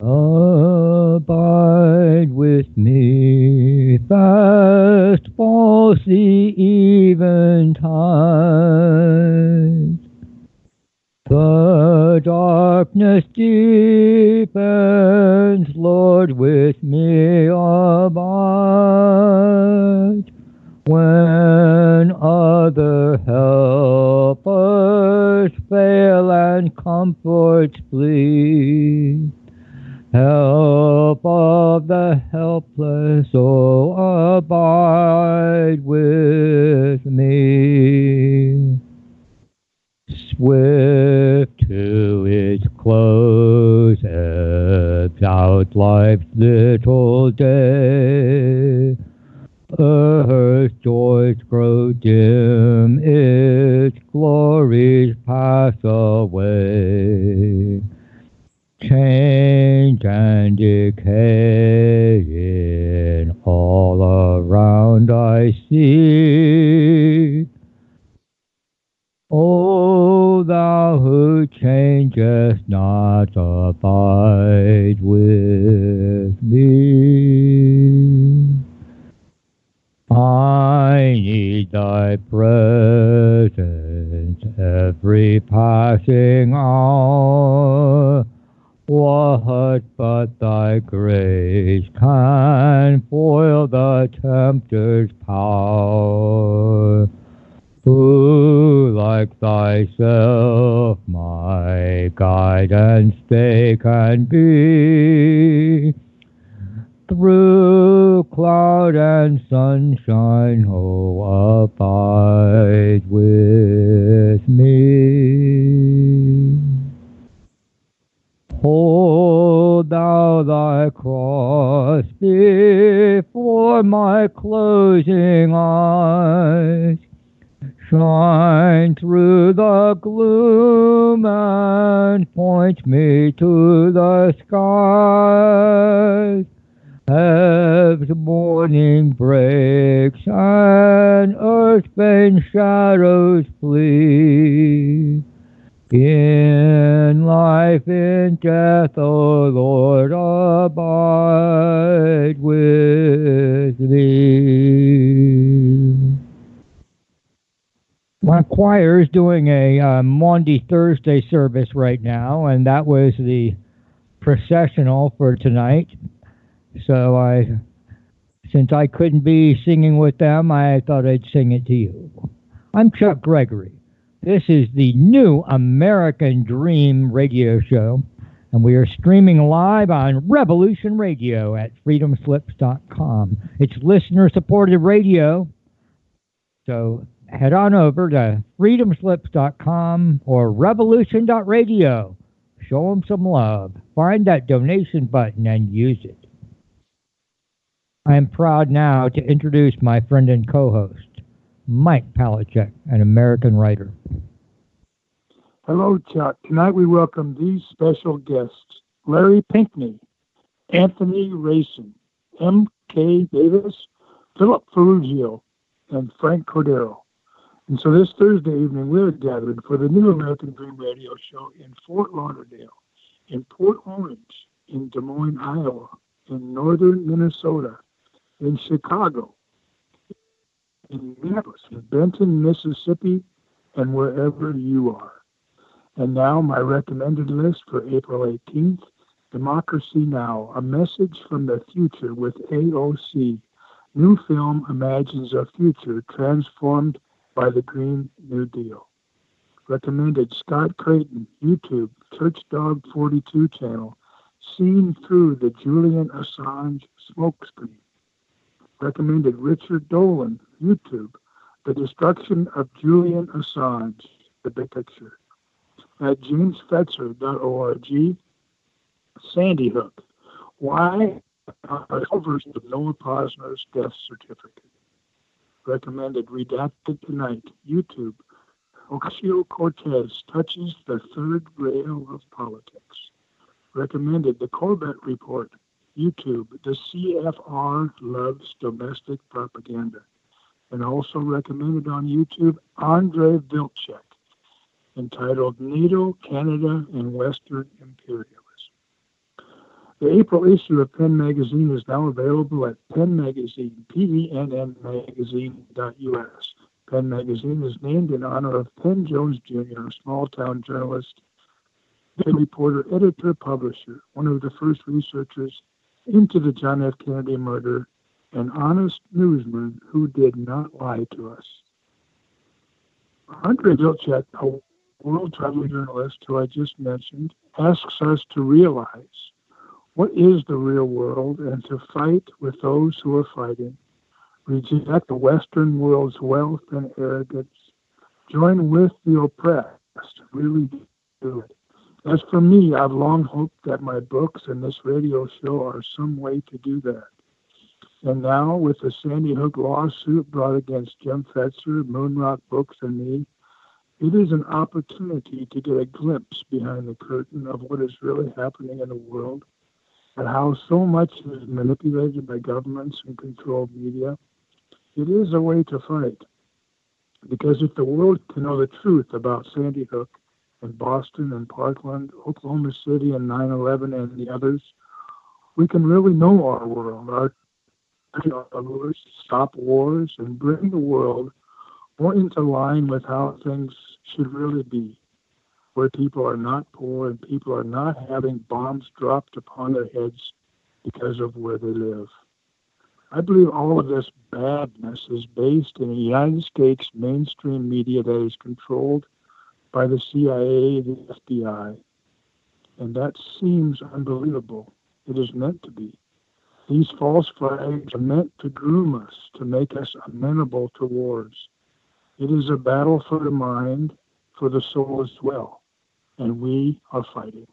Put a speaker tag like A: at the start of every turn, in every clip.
A: Abide with me, fast falls the eventide. The darkness deepens, Lord, with me abide. When other helpers fail and comforts flee, help of the helpless, oh, abide with me. Swift to its close, ebbs out life's little day. Earth's joys grow dim, its glories pass away. Change and decay in all around I see. O thou who changest not, abide with me. I need thy presence every passing hour. What but thy grace can foil the tempter's power? Who like thyself my guide and stay can be? Through cloud and sunshine, oh, abide with me. Hold thou thy cross before my closing eyes. Shine through the gloom and point me to the skies. As morning breaks and earth-bent shadows flee, in life, in death, O Lord, abide with me. My choir is doing a Maundy Thursday service right now, and that was the processional for tonight. So since I couldn't be singing with them, I thought I'd sing it to you. I'm Chuck Gregory. This is the new American Dream radio show, and we are streaming live on Revolution Radio at freedomslips.com. It's listener-supported radio, so head on over to freedomslips.com or revolution.radio. Show them some love. Find that donation button and use it. I am proud now to introduce my friend and co-host, Mike Palachuk, an American writer.
B: Hello, Chuck. Tonight we welcome these special guests: Larry Pinkney, Anthony Racine, M.K. Davis, Philip Ferrugio, and Frank Cordero. And so this Thursday evening we're gathered for the new American Dream radio show in Fort Lauderdale, in Port Orange, in Des Moines, Iowa, in northern Minnesota, in Chicago, in Minneapolis, in Benton, Mississippi, and wherever you are. And now my recommended list for April 18th, Democracy Now!, a message from the future with AOC. New film imagines a future transformed by the Green New Deal. Recommended Scott Creighton, YouTube, Church Dog 42 channel, Seen Through the Julian Assange Smokescreen. Recommended Richard Dolan, YouTube, The Destruction of Julian Assange, The Big Picture. At jamesfetzer.org, Sandy Hook, Why are covers of Noah Posner's death certificate. Recommended Redacted Tonight, YouTube, Ocasio-Cortez touches the third rail of politics. Recommended The Corbett Report, YouTube, the CFR loves domestic propaganda. And also recommended on YouTube, Andrei Vilcek, entitled NATO, Canada, and Western Imperialism. The April issue of Penn Magazine is now available at Penn Magazine, PENNmagazine.us. Penn Magazine is named in honor of Penn Jones Jr., a small-town journalist, reporter, editor, publisher, one of the first researchers into the John F. Kennedy murder, an honest newsman who did not lie to us. Andrei Vilcek, a world-traveling journalist who I just mentioned, asks us to realize what is the real world and to fight with those who are fighting, reject the Western world's wealth and arrogance, join with the oppressed, really do it. As for me, I've long hoped that my books and this radio show are some way to do that. And now, with the Sandy Hook lawsuit brought against Jim Fetzer, Moonrock Books, and me, it is an opportunity to get a glimpse behind the curtain of what is really happening in the world and how so much is manipulated by governments and controlled media. It is a way to fight. Because if the world can know the truth about Sandy Hook and Boston and Parkland, Oklahoma City and 9/11 and the others, we can really know our world, our followers, stop wars, and bring the world more into line with how things should really be, where people are not poor and people are not having bombs dropped upon their heads because of where they live. I believe all of this badness is based in the United States mainstream media that is controlled by the CIA, the FBI, and that seems unbelievable. It is meant to be. These false flags are meant to groom us, to make us amenable to wars. It is a battle for the mind, for the soul as well, and we are fighting.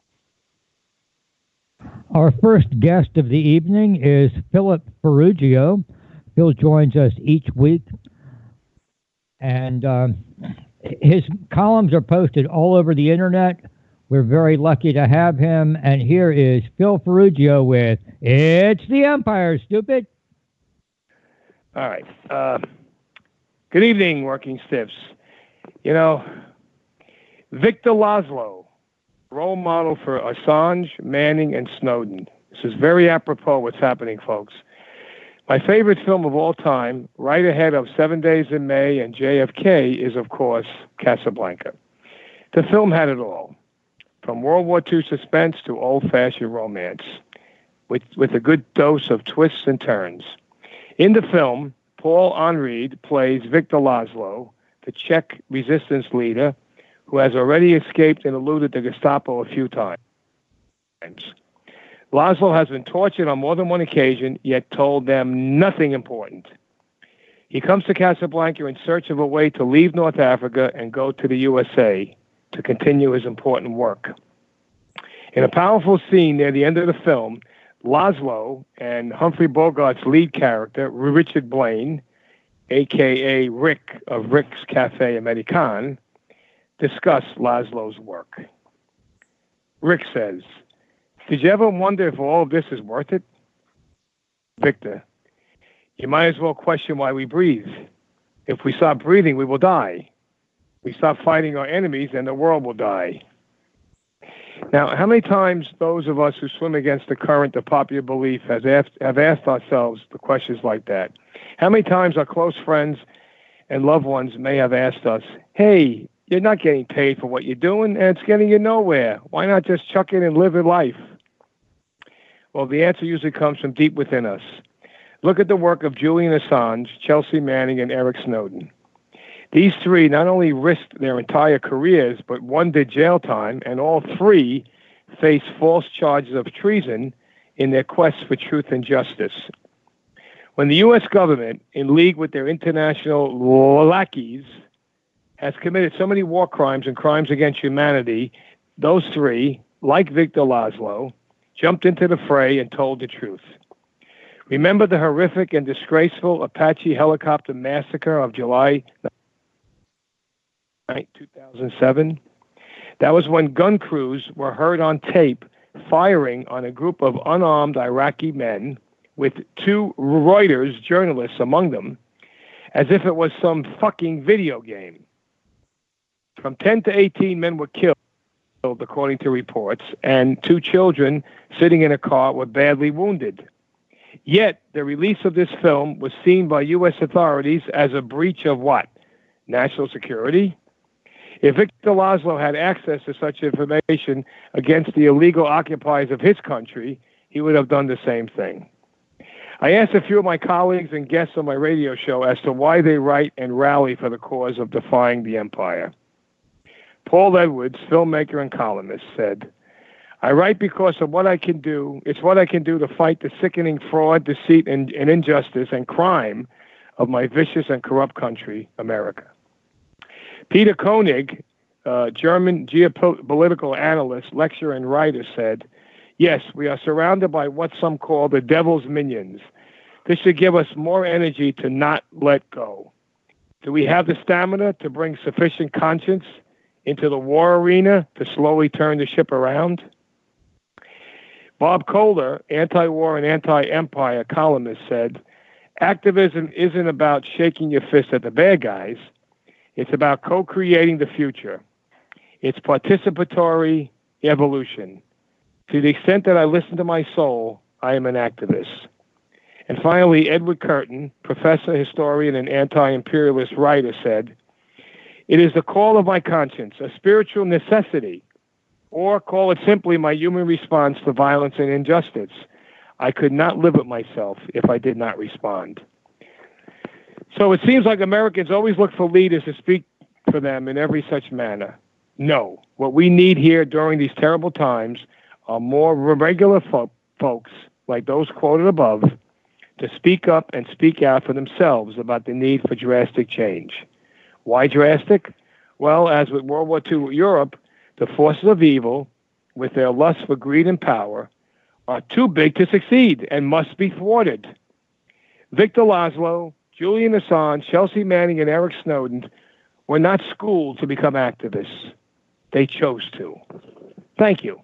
A: Our first guest of the evening is Philip Ferruggio. Phil joins us each week, and his columns are posted all over the internet. We're very lucky to have him, and here is Phil Ferruggio with It's the Empire, Stupid.
C: All right. Good evening, Working Stiffs. You know, Victor Laszlo, role model for Assange, Manning, and Snowden. This is very apropos what's happening, folks. My favorite film of all time, right ahead of 7 Days in May and JFK, is, of course, Casablanca. The film had it all, from World War II suspense to old-fashioned romance, with a good dose of twists and turns. In the film, Paul Henreid plays Victor Laszlo, the Czech resistance leader who has already escaped and eluded the Gestapo a few times. Laszlo has been tortured on more than one occasion, yet told them nothing important. He comes to Casablanca in search of a way to leave North Africa and go to the USA to continue his important work. In a powerful scene near the end of the film, Laszlo and Humphrey Bogart's lead character, Richard Blaine, a.k.a. Rick of Rick's Cafe American, discuss Laszlo's work. Rick says, "Did you ever wonder if all of this is worth it?" Victor, "You might as well question why we breathe. If we stop breathing, we will die. We stop fighting our enemies, and the world will die." Now, how many times those of us who swim against the current of popular belief have asked ourselves the questions like that? How many times our close friends and loved ones may have asked us, "Hey, you're not getting paid for what you're doing, and it's getting you nowhere. Why not just chuck it and live your life?" Well, the answer usually comes from deep within us. Look at the work of Julian Assange, Chelsea Manning, and Eric Snowden. These three not only risked their entire careers, but one did jail time, and all three faced false charges of treason in their quest for truth and justice. When the U.S. government, in league with their international lackeys, has committed so many war crimes and crimes against humanity, those three, like Victor Laszlo, jumped into the fray and told the truth. Remember the horrific and disgraceful Apache helicopter massacre of July 2007? That was when gun crews were heard on tape firing on a group of unarmed Iraqi men with two Reuters journalists among them, as if it was some fucking video game. From 10 to 18 men were killed, according to reports, and 2 children sitting in a car were badly wounded. Yet, the release of this film was seen by U.S. authorities as a breach of what? National security? If Victor Laszlo had access to such information against the illegal occupiers of his country, he would have done the same thing. I asked a few of my colleagues and guests on my radio show as to why they write and rally for the cause of defying the empire. Paul Edwards, filmmaker and columnist, said, "I write because of what I can do. It's what I can do to fight the sickening fraud, deceit, and injustice and crime of my vicious and corrupt country, America." Peter Koenig, German geopolitical analyst, lecturer, and writer, said, "Yes, we are surrounded by what some call the devil's minions. This should give us more energy to not let go. Do we have the stamina to bring sufficient conscience into the war arena to slowly turn the ship around?" Bob Kohler, anti-war and anti-empire columnist, said, "Activism isn't about shaking your fist at the bad guys. It's about co-creating the future. It's participatory evolution. To the extent that I listen to my soul, I am an activist." And finally, Edward Curtin, professor, historian, and anti-imperialist writer, said, "It is the call of my conscience, a spiritual necessity, or call it simply my human response to violence and injustice. I could not live with myself if I did not respond." So it seems like Americans always look for leaders to speak for them in every such manner. No, what we need here during these terrible times are more regular folks like those quoted above to speak up and speak out for themselves about the need for drastic change. Why drastic? Well, as with World War II Europe, the forces of evil, with their lust for greed and power, are too big to succeed and must be thwarted. Victor Laszlo, Julian Assange, Chelsea Manning, and Eric Snowden were not schooled to become activists. They chose to. Thank you.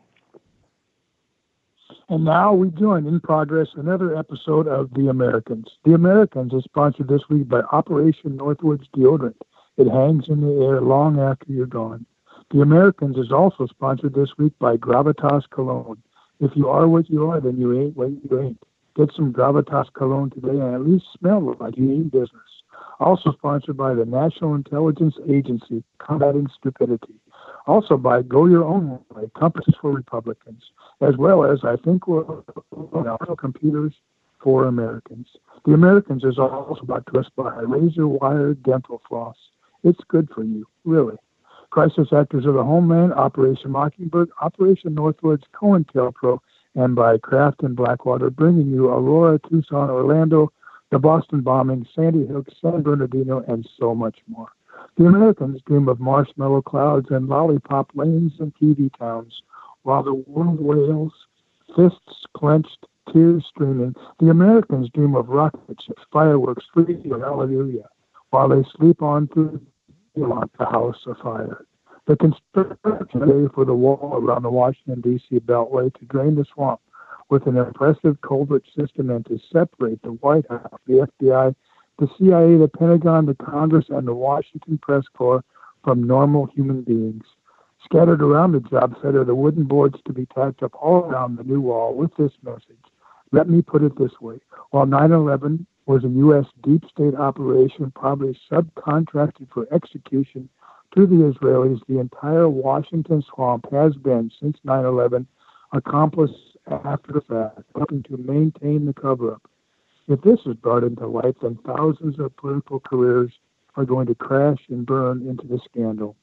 B: And now we join in progress another episode of The Americans. The Americans is sponsored this week by Operation Northwoods Deodorant. It hangs in the air long after you're gone. The Americans is also sponsored this week by Gravitas Cologne. If you are what you are, then you ain't what you ain't. Get some Gravitas Cologne today and at least smell like you mean business. Also sponsored by the National Intelligence Agency, Combating Stupidity. Also by Go Your Own Way, Compasses for Republicans, as well as I think we're Computers for Americans. The Americans is also brought to us by Razor Wire Dental Floss. It's good for you, really. Crisis Actors of the Homeland, Operation Mockingbird, Operation Northwoods, COINTELPRO, and by Kraft and Blackwater, bringing you Aurora, Tucson, Orlando, the Boston bombing, Sandy Hook, San Bernardino, and so much more. The Americans dream of marshmallow clouds and lollipop lanes and TV towns, while the world wails, fists clenched, tears streaming. The Americans dream of rocket ships, fireworks, freedom, hallelujah, while they sleep on through the house of fire. The construction today for the wall around the Washington, D.C. Beltway to drain the swamp with an impressive culvert system and to separate the White House, the FBI, the CIA, the Pentagon, the Congress, and the Washington Press Corps from normal human beings. Scattered around the job site are the wooden boards to be tacked up all around the new wall with this message. Let me put it this way. While 9/11 was a U.S. deep state operation probably subcontracted for execution to the Israelis, the entire Washington swamp has been, since 9/11, accomplice after the fact, helping to maintain the cover-up. If this is brought into light, then thousands of political careers are going to crash and burn into the scandal.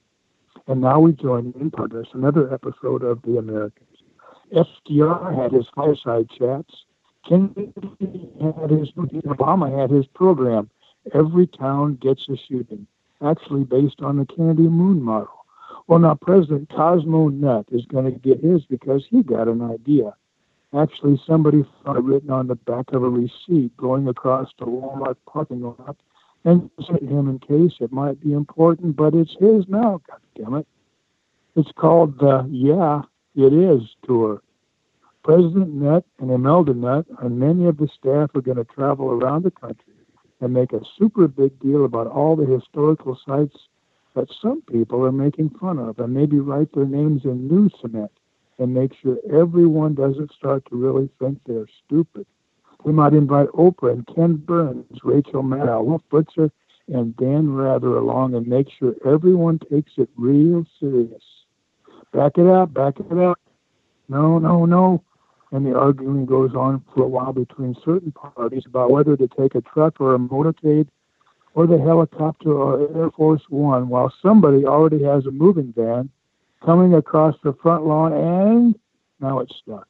B: And now we join in progress another episode of The Americans. FDR had his fireside chats. Kennedy had his, Obama had his program. Every town gets a shooting, actually based on the Kennedy Moon model. Well, now President Cosmo Nutt is going to get his because he got an idea. Actually, somebody found it written on the back of a receipt going across the Walmart parking lot and sent him in case it might be important, but it's his now, goddammit. It's called the Yeah, It Is Tour. President Nutt and Imelda Nutt and many of the staff are going to travel around the country and make a super big deal about all the historical sites that some people are making fun of, and maybe write their names in news cement and make sure everyone doesn't start to really think they're stupid. They might invite Oprah and Ken Burns, Rachel Maddow, Wolf Blitzer, and Dan Rather along and make sure everyone takes it real serious. Back it up, back it up. No, no, no. And the arguing goes on for a while between certain parties about whether to take a truck or a motorcade or the helicopter or Air Force One, while somebody already has a moving van coming across the front lawn, and now it's stuck.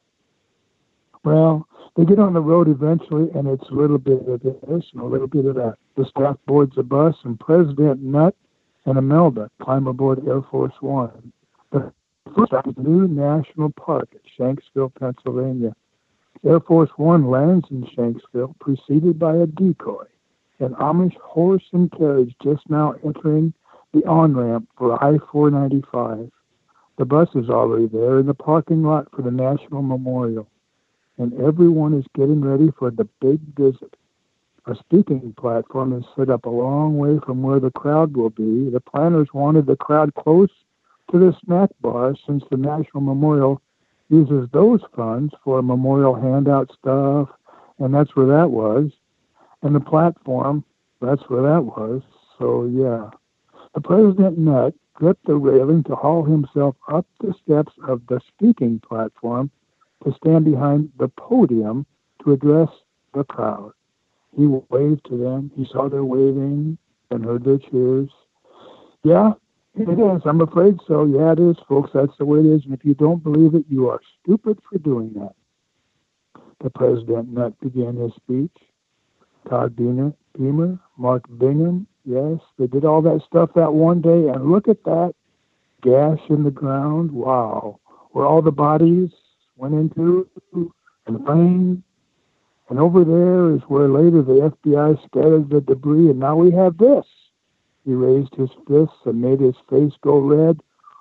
B: Well, they get on the road eventually, and it's a little bit of this and a little bit of that. The staff boards a bus, and President Nutt and Imelda climb aboard Air Force One. The first stop is New National Park at Shanksville, Pennsylvania. Air Force One lands in Shanksville, preceded by a decoy, an Amish horse and carriage just now entering the on-ramp for I-495. The bus is already there in the parking lot for the National Memorial, and everyone is getting ready for the big visit. A speaking platform is set up a long way from where the crowd will be. The planners wanted the crowd close to the snack bar since the National Memorial uses those funds for memorial handout stuff, and that's where that was. And the platform, that's where that was. So, yeah. The President Nutt gripped the railing to haul himself up the steps of the speaking platform to stand behind the podium to address the crowd. He waved to them. He saw their waving and heard their cheers. Yeah, it is. I'm afraid so. Yeah, it is, folks. That's the way it is. And if you don't believe it, you are stupid for doing that. The President Nutt began his speech. Todd Beamer, Mark Bingham, yes, they did all that stuff that one day, and look at that gash in the ground. Wow. Where all the bodies went into and flamed. And over there is where later the FBI scattered the debris, and now we have this. He raised his fists and made his face go red.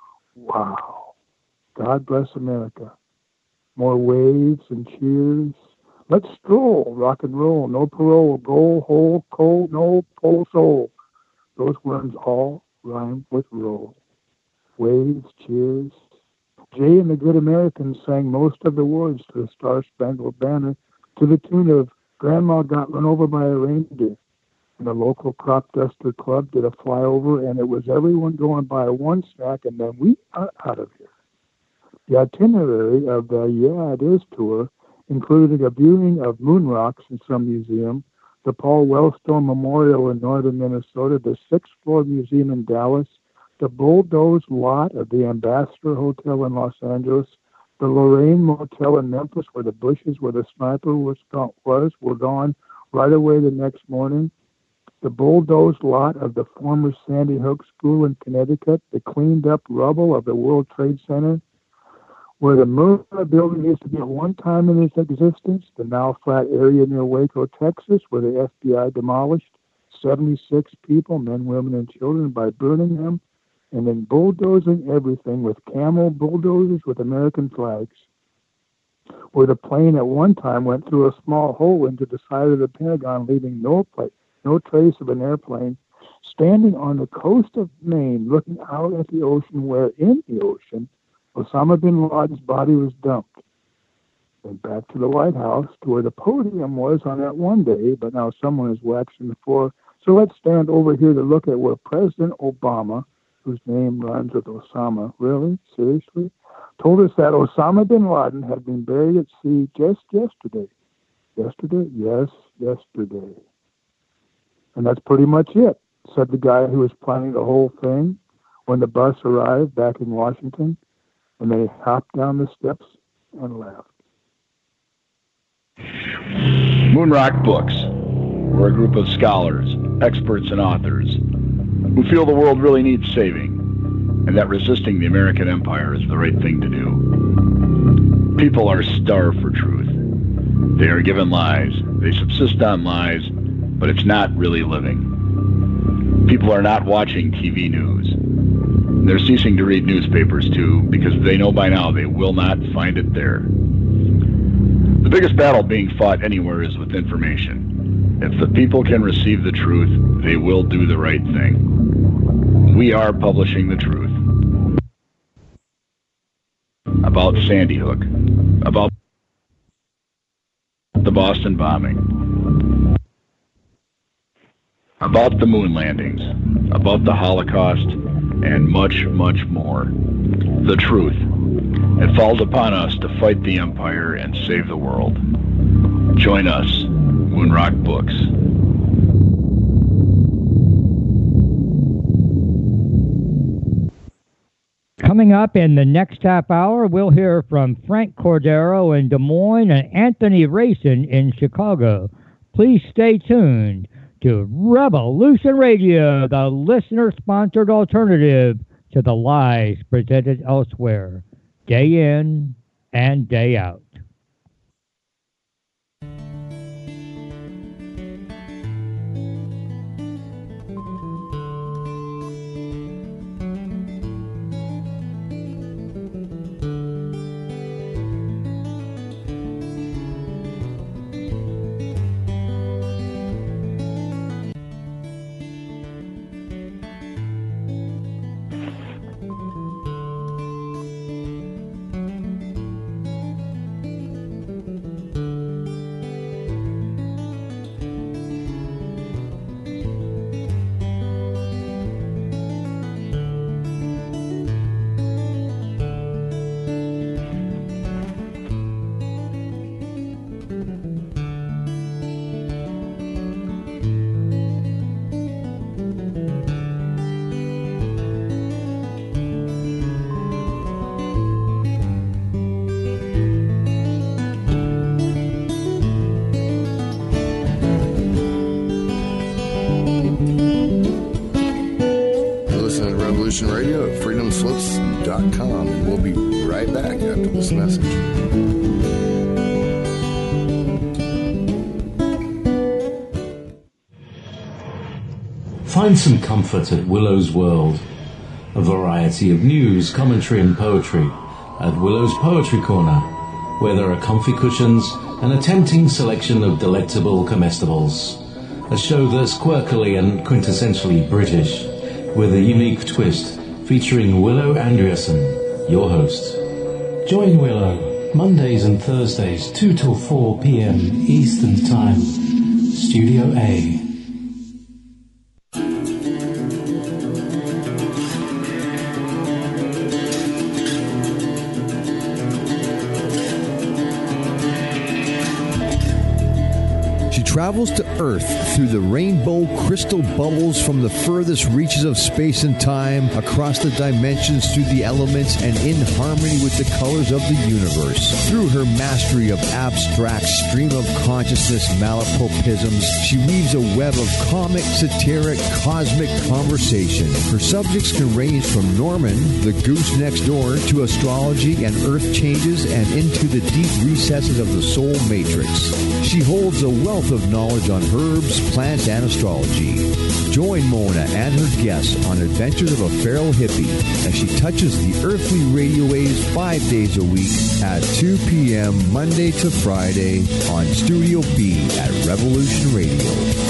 B: Wow. God bless America. More waves and cheers. Let's stroll, rock and roll, no parole, goal, hole, coal, no pole soul. Those words all rhyme with roll. Waves, cheers. Jay and the Good Americans sang most of the words to the Star-Spangled Banner to the tune of Grandma Got Run Over by a Reindeer. And the local crop duster club did a flyover, and it was everyone going by one snack, and then we are out of here. The itinerary of the Yeah It Is tour included a viewing of moon rocks in some museum, the Paul Wellstone Memorial in northern Minnesota, the sixth floor museum in Dallas, the bulldozed lot of the Ambassador Hotel in Los Angeles, the Lorraine Motel in Memphis, where the bushes where the sniper were gone right away the next morning, the bulldozed lot of the former Sandy Hook School in Connecticut, the cleaned up rubble of the World Trade Center, where the Murrah building used to be at one time in its existence, the now flat area near Waco, Texas, where the FBI demolished 76 people, men, women, and children, by burning them, and then bulldozing everything with Camel bulldozers with American flags, where the plane at one time went through a small hole into the side of the Pentagon, leaving no trace of an airplane, standing on the coast of Maine, looking out at the ocean, where in the ocean, Osama bin Laden's body was dumped. Then back to the White House, to where the podium was on that one day, but now someone is waxing the floor. So let's stand over here to look at where President Obama, whose name rhymes with Osama, really? Seriously? Told us that Osama bin Laden had been buried at sea just yesterday. Yesterday? Yes, yesterday. And that's pretty much it, said the guy who was planning the whole thing when the bus arrived back in Washington. And they hopped down the steps and left.
D: Moonrock Books. We're a group of scholars, experts, and authors who feel the world really needs saving, and that resisting the American empire is the right thing to do. People are starved for truth. They are given lies. They subsist on lies, but it's not really living. People are not watching TV news. They're ceasing to read newspapers, too, because they know by now they will not find it there. The biggest battle being fought anywhere is with information. If the people can receive the truth, they will do the right thing. We are publishing the truth about Sandy Hook, about the Boston bombing, about the moon landings, about the Holocaust, and much, much more. The truth. It falls upon us to fight the empire and save the world. Join us, Moonrock Books.
A: Coming up in the next half hour, we'll hear from Frank Cordero in Des Moines and Anthony Racing in Chicago. Please stay tuned to Revolution Radio, the listener-sponsored alternative to the lies presented elsewhere, day in and day out.
E: Radio at freedomslips.com, and we'll be right back after this message.
F: Find some comfort at Willow's World. A variety of news, commentary and poetry at Willow's Poetry Corner, where there are comfy cushions and a tempting selection of delectable comestibles. A show that's quirkily and quintessentially British, with a unique twist, featuring Willow Andreasen, your host. Join Willow Mondays and Thursdays, 2 till 4 p.m. Eastern Time. Studio A.
G: Travels to Earth through the rainbow crystal bubbles from the furthest reaches of space and time, across the dimensions, through the elements, and in harmony with the colors of the universe. Through her mastery of abstract stream of consciousness malapropisms, she weaves a web of comic, satiric, cosmic conversation. Her subjects can range from Norman, the goose next door, to astrology and earth changes, and into the deep recesses of the soul matrix. She holds a wealth of knowledge on herbs, plants, and astrology. Join Mona and her guests on adventures of a feral hippie as she touches the earthly radio waves 5 days a week at 2 p.m. Monday to Friday on Studio B at Revolution Radio.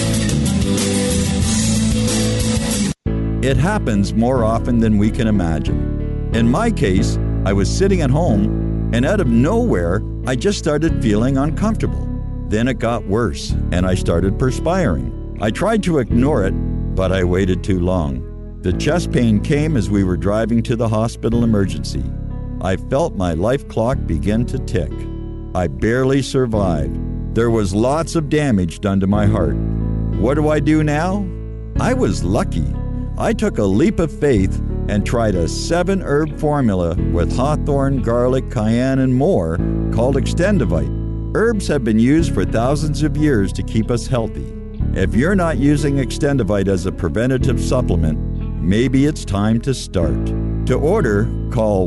H: It happens more often than we can imagine. In my case, I was sitting at home, and out of nowhere, I just started feeling uncomfortable. Then it got worse, and I started perspiring. I tried to ignore it, but I waited too long. The chest pain came as we were driving to the hospital emergency. I felt my life clock begin to tick. I barely survived. There was lots of damage done to my heart. What do I do now? I was lucky. I took a leap of faith and tried a 7-herb formula with hawthorn, garlic, cayenne, and more called Extendivite. Herbs have been used for thousands of years to keep us healthy. If you're not using Extendivite as a preventative supplement, maybe it's time to start. To order, call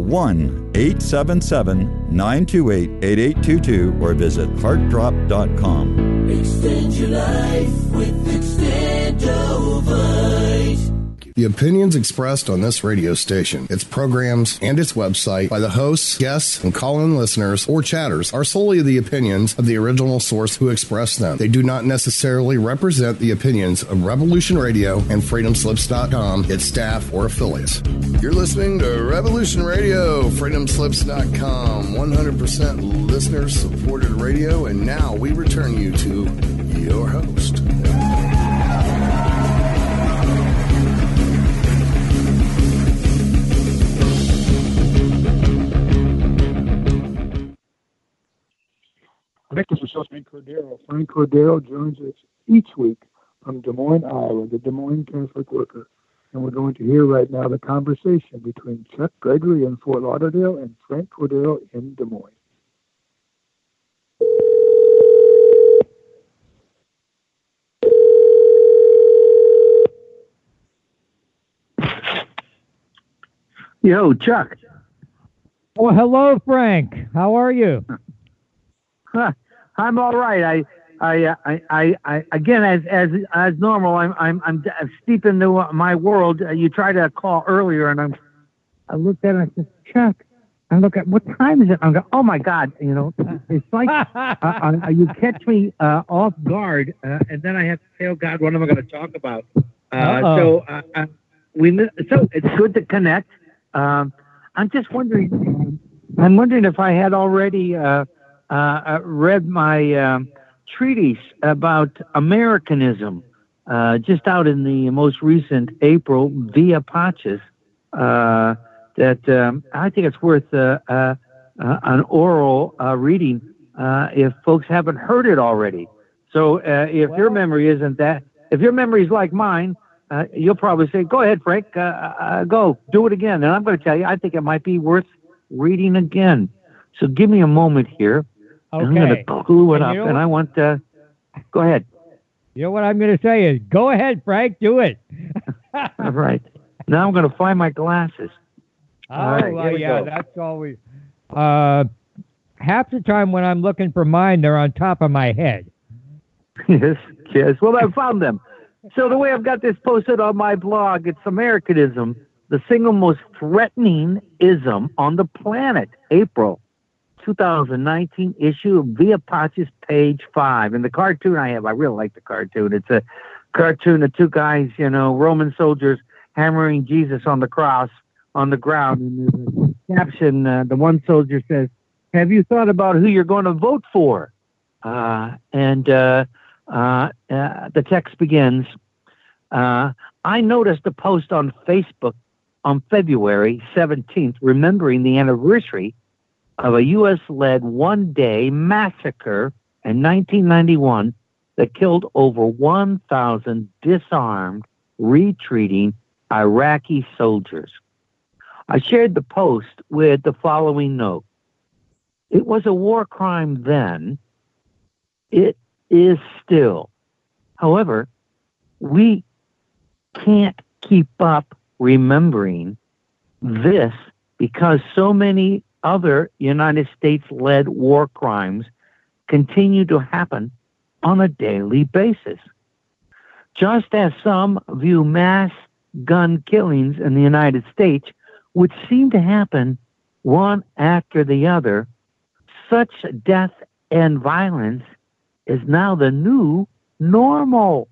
H: 1-877-928-8822 or visit heartdrop.com.
I: Extend your life with Extendivite.
E: The opinions expressed on this radio station, its programs, and its website by the hosts, guests, and call-in listeners or chatters are solely the opinions of the original source who expressed them. They do not necessarily represent the opinions of Revolution Radio and FreedomSlips.com, its staff, or affiliates. You're listening to Revolution Radio, FreedomSlips.com, 100% listener-supported radio, and now we return you to your host.
B: This is Frank Cordero. Frank Cordero joins us each week from Des Moines, Iowa, the Des Moines Catholic Worker. And we're going to hear right now the conversation between Chuck Gregory in Fort Lauderdale and Frank Cordero in Des Moines. Yo, Chuck.
A: Oh, hello, Frank. How are you?
I: I'm all right. I again, as normal, I'm steep into my world. You tried to call earlier, and I looked at it and I said, Chuck. I look at what time is it? I'm going, oh my God, it's like you catch me off guard, and then I have to say, oh God, what am I going to talk about? So it's good to connect. I'm just wondering. I'm wondering if I had already read my treatise about Americanism, just out in the most recent April, Via Pacis. That I think it's worth an oral reading if folks haven't heard it already. So if your memory isn't that, if your memory is like mine, you'll probably say, "Go ahead, Frank, go do it again." And I'm going to tell you, I think it might be worth reading again. So give me a moment here. Okay. I'm going to clue it up, and I want to go ahead.
A: You know what I'm going to say is, go ahead, Frank, do it.
I: All right. Now I'm going to find my glasses.
A: Yeah, that's always half the time when I'm looking for mine, they're on top of my head.
I: Yes. Well, I found them. So the way I've got this posted on my blog, it's Americanism, the single most threatening ism on the planet, April 2019 issue of Via Pacis, page 5. And the cartoon I really like the cartoon. It's a cartoon of two guys, Roman soldiers hammering Jesus on the cross on the ground. And there's a caption, the one soldier says, "Have you thought about who you're going to vote for?" The text begins, I noticed a post on Facebook on February 17th, remembering the anniversary of a U.S.-led one-day massacre in 1991 that killed over 1,000 disarmed, retreating Iraqi soldiers. I shared the post with the following note. It was a war crime then. It is still. However, we can't keep up remembering this because so many other United States-led war crimes continue to happen on a daily basis. Just as some view mass gun killings in the United States, which seem to happen one after the other, such death and violence is now the new normal.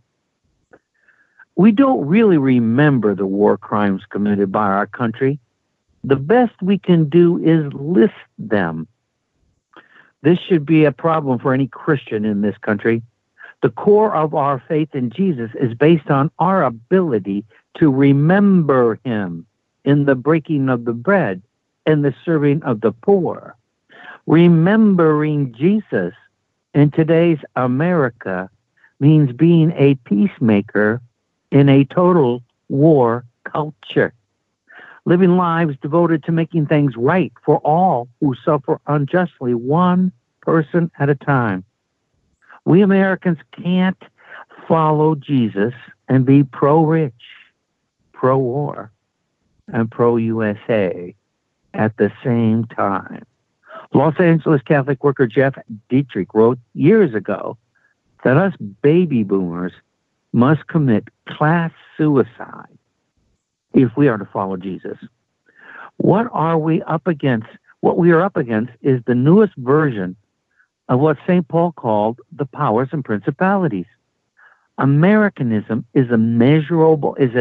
I: We don't really remember the war crimes committed by our country. The best we can do is list them. This should be a problem for any Christian in this country. The core of our faith in Jesus is based on our ability to remember him in the breaking of the bread and the serving of the poor. Remembering Jesus in today's America means being a peacemaker in a total war culture. Living lives devoted to making things right for all who suffer unjustly, one person at a time. We Americans can't follow Jesus and be pro-rich, pro-war, and pro-USA at the same time. Los Angeles Catholic worker Jeff Dietrich wrote years ago that us baby boomers must commit class suicide if we are to follow Jesus. What are we up against? What we are up against is the newest version of what St. Paul called the powers and principalities. Americanism is as measurable as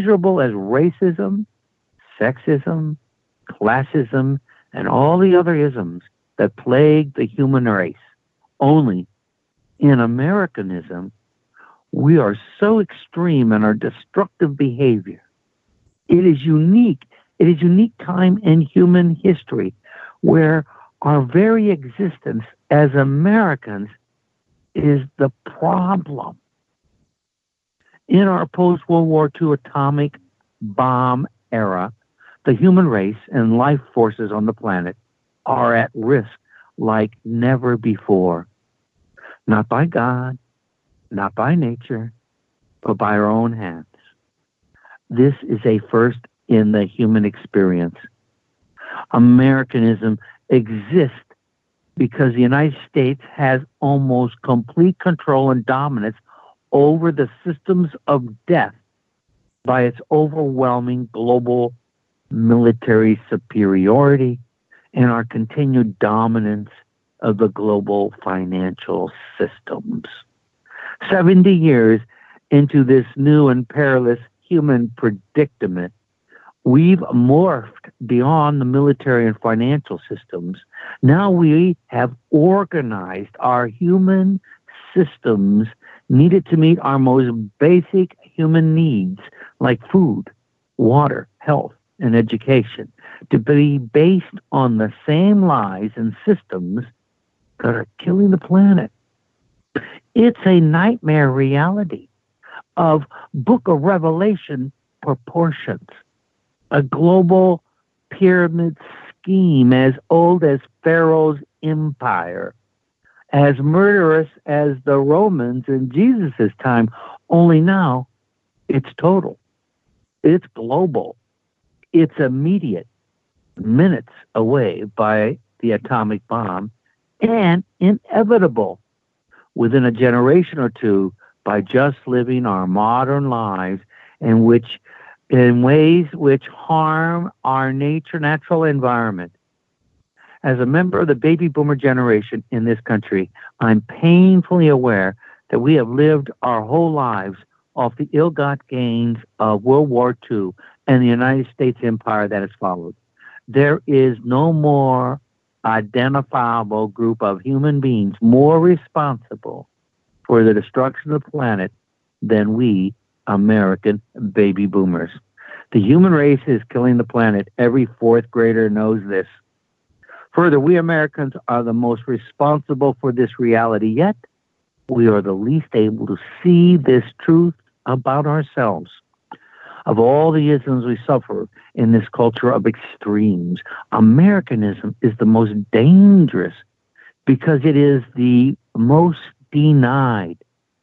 I: racism, sexism, classism, and all the other isms that plague the human race. Only in Americanism, we are so extreme in our destructive behavior. It is unique. It is unique time in human history where our very existence as Americans is the problem. In our post-World War II atomic bomb era, the human race and life forces on the planet are at risk like never before. Not by God, not by nature, but by our own hands. This is a first in the human experience. Americanism exists because the United States has almost complete control and dominance over the systems of death by its overwhelming global military superiority and our continued dominance of the global financial systems. 70 years into this new and perilous human predicament, we've morphed beyond the military and financial systems. Now we have organized our human systems needed to meet our most basic human needs like food, water, health, and education to be based on the same lies and systems that are killing the planet. It's a nightmare reality of Book of Revelation proportions, a global pyramid scheme as old as Pharaoh's empire, as murderous as the Romans in Jesus' time, only now it's total, it's global, it's immediate, minutes away by the atomic bomb, and inevitable within a generation or two by just living our modern lives in ways which harm our natural environment. As a member of the baby boomer generation in this country, I'm painfully aware that we have lived our whole lives off the ill-got gains of World War II and the United States empire that has followed. There is no more identifiable group of human beings more responsible for the destruction of the planet than we American baby boomers. The human race is killing the planet. Every fourth grader knows this. Further, we Americans are the most responsible for this reality, yet we are the least able to see this truth about ourselves. Of all the isms we suffer in this culture of extremes, Americanism is the most dangerous because it is the most denied.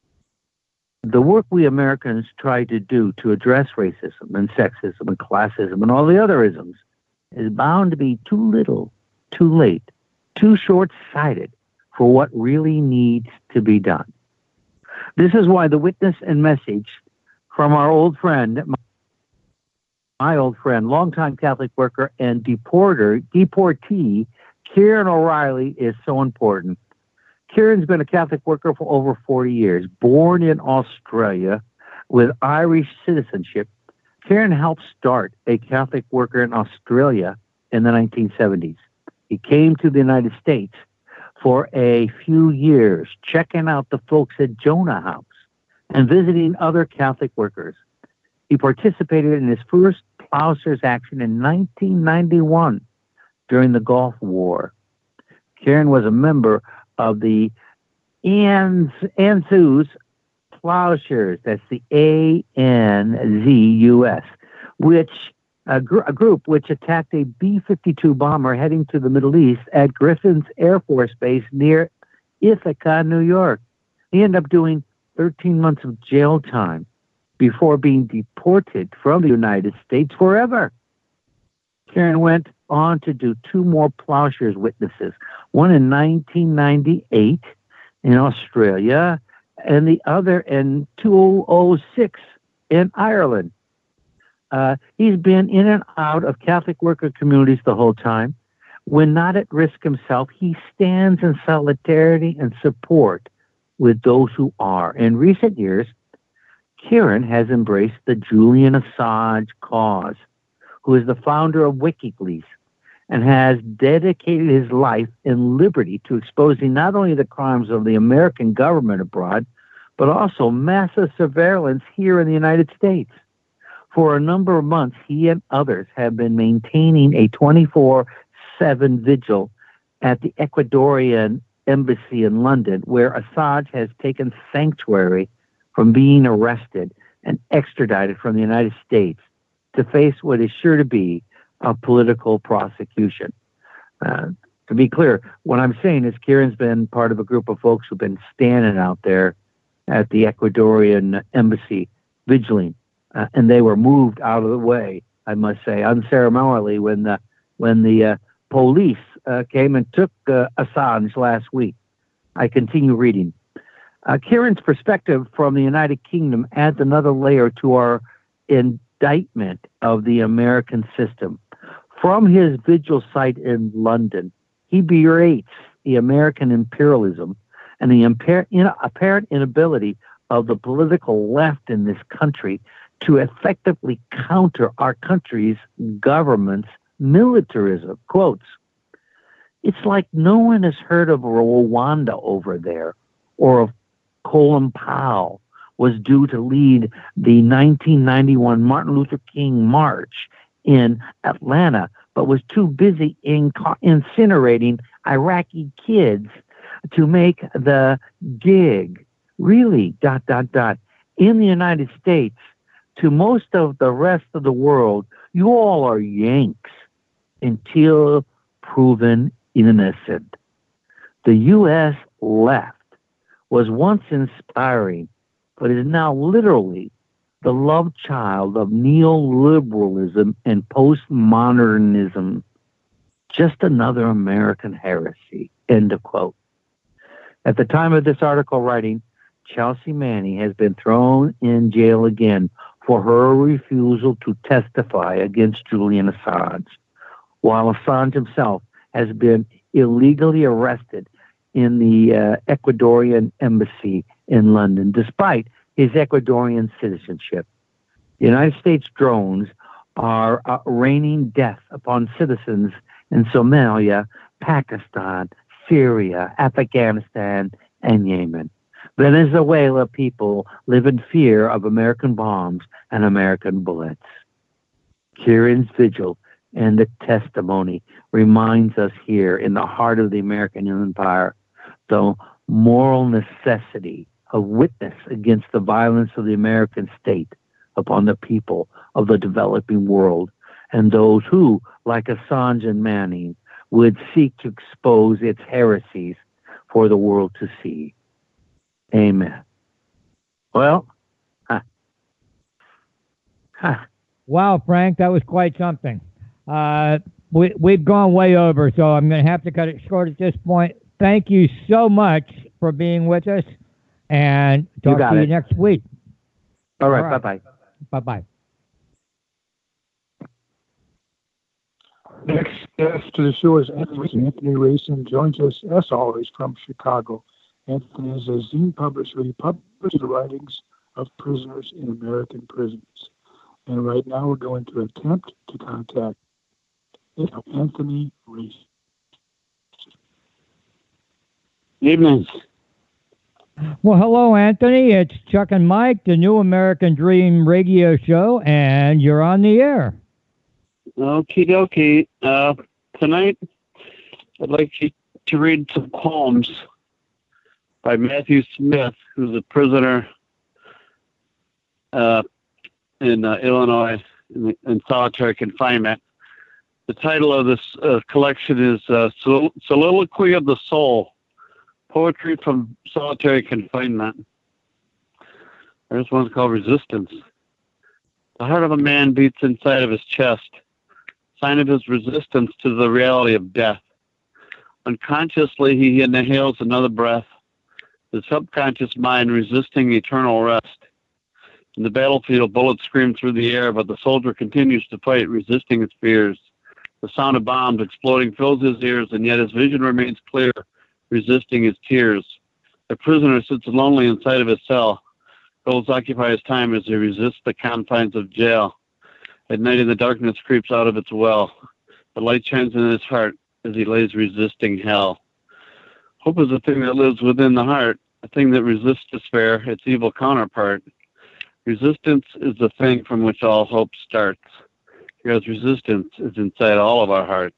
I: The work we Americans try to do to address racism and sexism and classism and all the other isms is bound to be too little, too late, too short-sighted for what really needs to be done. This is why the witness and message from our old friend, my old friend, longtime Catholic worker and deportee, Kieran O'Reilly, is so important. Kieran's been a Catholic worker for over 40 years, born in Australia with Irish citizenship. Kieran helped start a Catholic worker in Australia in the 1970s. He came to the United States for a few years, checking out the folks at Jonah House and visiting other Catholic workers. He participated in his first Plowshares action in 1991 during the Gulf War. Kieran was a member of the ANZUS Plowshares, that's the ANZUS, which a group which attacked a B-52 bomber heading to the Middle East at Griffin's Air Force Base near Ithaca, New York. He ended up doing 13 months of jail time before being deported from the United States forever. Kieran went on to do two more Plowshares witnesses, one in 1998 in Australia and the other in 2006 in Ireland. He's been in and out of Catholic worker communities the whole time. When not at risk himself, he stands in solidarity and support with those who are. In recent years, Kieran has embraced the Julian Assange cause, who is the founder of WikiLeaks and has dedicated his life and liberty to exposing not only the crimes of the American government abroad, but also massive surveillance here in the United States. For a number of months, he and others have been maintaining a 24/7 vigil at the Ecuadorian embassy in London, where Assange has taken sanctuary from being arrested and extradited from the United States to face what is sure to be a political prosecution. To be clear, what I'm saying is Kieran's been part of a group of folks who've been standing out there at the Ecuadorian embassy vigiling, and they were moved out of the way, I must say, unceremoniously when the police came and took Assange last week. I continue reading. Kieran's perspective from the United Kingdom adds another layer to our indictment of the American system. From his vigil site in London, he berates the American imperialism and the apparent inability of the political left in this country to effectively counter our country's government's militarism. Quotes, "It's like no one has heard of Rwanda over there, or of Colin Powell was due to lead the 1991 Martin Luther King March in Atlanta, but was too busy incinerating Iraqi kids to make the gig. Really, ... In the United States, to most of the rest of the world, you all are Yanks until proven innocent. The U.S. left was once inspiring, but is now literally the love child of neoliberalism and postmodernism. Just another American heresy." End of quote. At the time of this article writing, Chelsea Manning has been thrown in jail again for her refusal to testify against Julian Assange, while Assange himself has been illegally arrested in the Ecuadorian embassy in London, despite his Ecuadorian citizenship. The United States drones are raining death upon citizens in Somalia, Pakistan, Syria, Afghanistan, and Yemen. Venezuela people live in fear of American bombs and American bullets. Kieran's vigil and the testimony reminds us here in the heart of the American empire the moral necessity of witness against the violence of the American state upon the people of the developing world and those who, like Assange and Manning, would seek to expose its heresies for the world to see. Amen. Well,
A: Wow, Frank, that was quite something. We've gone way over, so I'm going to have to cut it short at this point. Thank you so much for being with us, and talk to you next week.
I: All right. Bye-bye.
A: Bye-bye.
B: Next guest to the show is Anthony Rayson. Joins us, as always, from Chicago. Anthony is a zine publisher. He publishes the writings of prisoners in American prisons. And right now we're going to attempt to contact Anthony Rayson.
J: Evening.
A: Well, hello, Anthony. It's Chuck and Mike, the New American Dream radio show, and you're on the air.
J: Okie dokie. Tonight, I'd like to read some poems by Matthew Smith, who's a prisoner in Illinois in solitary confinement. The title of this collection is Soliloquy of the Soul, Poetry from Solitary Confinement. There's one called Resistance. The heart of a man beats inside of his chest, sign of his resistance to the reality of death. Unconsciously, he inhales another breath, the subconscious mind resisting eternal rest. In the battlefield, bullets scream through the air, but the soldier continues to fight, resisting his fears. The sound of bombs exploding fills his ears, and yet his vision remains clear, resisting his tears. A prisoner sits lonely inside of his cell. Goals occupy his time as he resists the confines of jail. At night, the darkness creeps out of its well. The light shines in his heart as he lays resisting hell. Hope is a thing that lives within the heart, a thing that resists despair, its evil counterpart. Resistance is the thing from which all hope starts, because resistance is inside all of our hearts.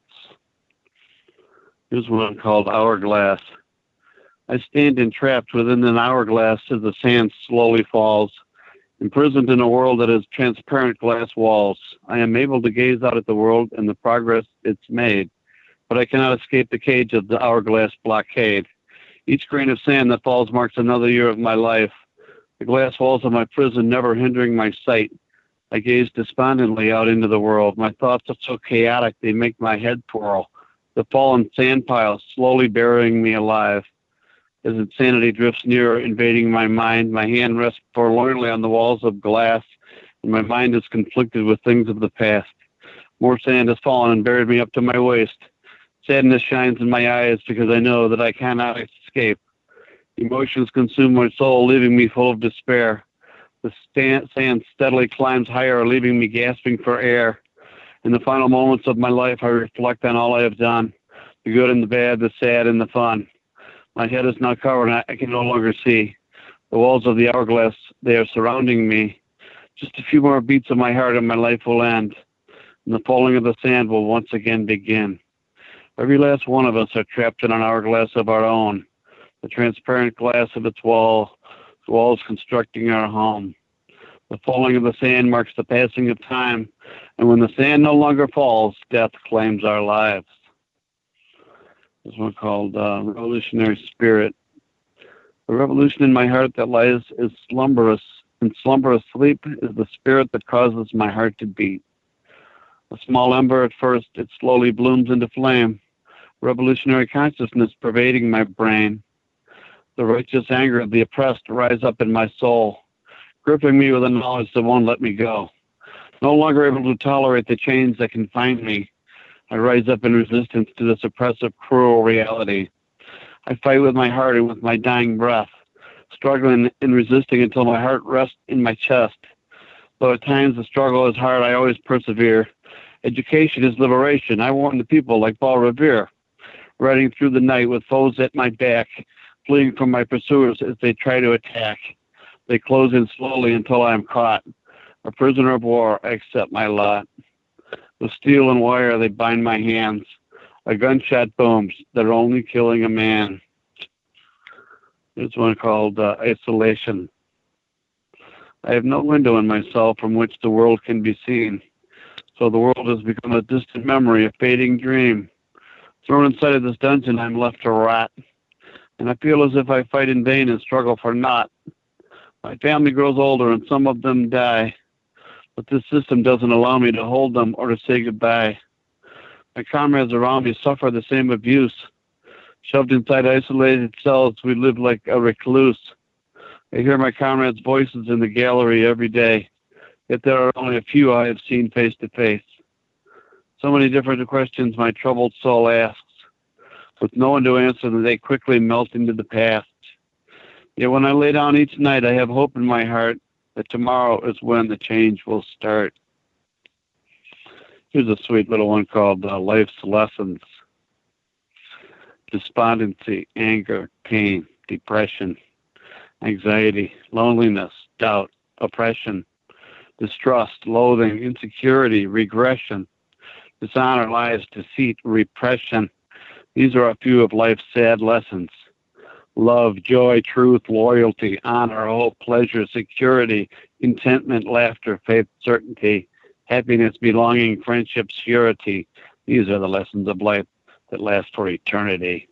J: Here's one called Hourglass. I stand entrapped within an hourglass as the sand slowly falls, imprisoned in a world that has transparent glass walls. I am able to gaze out at the world and the progress it's made, but I cannot escape the cage of the hourglass blockade. Each grain of sand that falls marks another year of my life. The glass walls of my prison never hindering my sight. I gaze despondently out into the world. My thoughts are so chaotic they make my head twirl. The fallen sand piles slowly burying me alive. As insanity drifts nearer, invading my mind, my hand rests forlornly on the walls of glass, and my mind is conflicted with things of the past. More sand has fallen and buried me up to my waist. Sadness shines in my eyes because I know that I cannot escape. Emotions consume my soul, leaving me full of despair. The sand steadily climbs higher, leaving me gasping for air. In the final moments of my life, I reflect on all I have done, the good and the bad, the sad and the fun. My head is now covered, and I can no longer see. The walls of the hourglass, they are surrounding me. Just a few more beats of my heart and my life will end, and the falling of the sand will once again begin. Every last one of us are trapped in an hourglass of our own, the transparent glass of its walls constructing our home. The falling of the sand marks the passing of time, and when the sand no longer falls, death claims our lives. This one called Revolutionary Spirit. The revolution in my heart that lies is slumberous. In slumberous sleep is the spirit that causes my heart to beat. A small ember at first, it slowly blooms into flame. Revolutionary consciousness pervading my brain. The righteous anger of the oppressed rise up in my soul, gripping me with a knowledge that won't let me go. No longer able to tolerate the chains that confine me, I rise up in resistance to this oppressive, cruel reality. I fight with my heart and with my dying breath, struggling and resisting until my heart rests in my chest. Though at times the struggle is hard, I always persevere. Education is liberation. I warn the people like Paul Revere, riding through the night with foes at my back, fleeing from my pursuers as they try to attack. They close in slowly until I am caught. A prisoner of war, I accept my lot. With steel and wire, they bind my hands. A gunshot booms. They're only killing a man. There's one called Isolation. I have no window in myself from which the world can be seen. So the world has become a distant memory, a fading dream. Thrown inside of this dungeon, I'm left to rot. And I feel as if I fight in vain and struggle for naught. My family grows older and some of them die. But this system doesn't allow me to hold them or to say goodbye. My comrades around me suffer the same abuse. Shoved inside isolated cells, we live like a recluse. I hear my comrades' voices in the gallery every day, yet there are only a few I have seen face to face. So many different questions my troubled soul asks. With no one to answer them, they quickly melt into the past. Yet when I lay down each night, I have hope in my heart that tomorrow is when the change will start. Here's a sweet little one called Life's Lessons. Despondency, anger, pain, depression, anxiety, loneliness, doubt, oppression, distrust, loathing, insecurity, regression, dishonor, lies, deceit, repression. These are a few of life's sad lessons. Love, joy, truth, loyalty, honor, hope, pleasure, security, contentment, laughter, faith, certainty, happiness, belonging, friendship, surety. These are the lessons of life that last for eternity.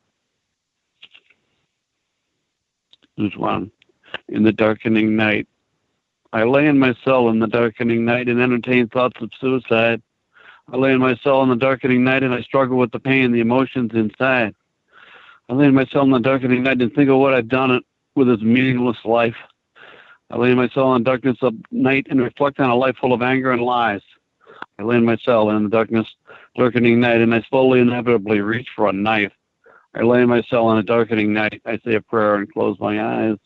J: There's one. In the darkening night. I lay in my cell in the darkening night and entertain thoughts of suicide. I lay in my cell in the darkening night and I struggle with the pain, the emotions inside. I lay in my cell in the darkening night and think of what I've done with this meaningless life. I lay in my cell in the darkness of night and reflect on a life full of anger and lies. I lay in my cell in the darkness, darkening night, and I slowly, inevitably reach for a knife. I lay in my cell in a darkening night. I say a prayer and close my eyes.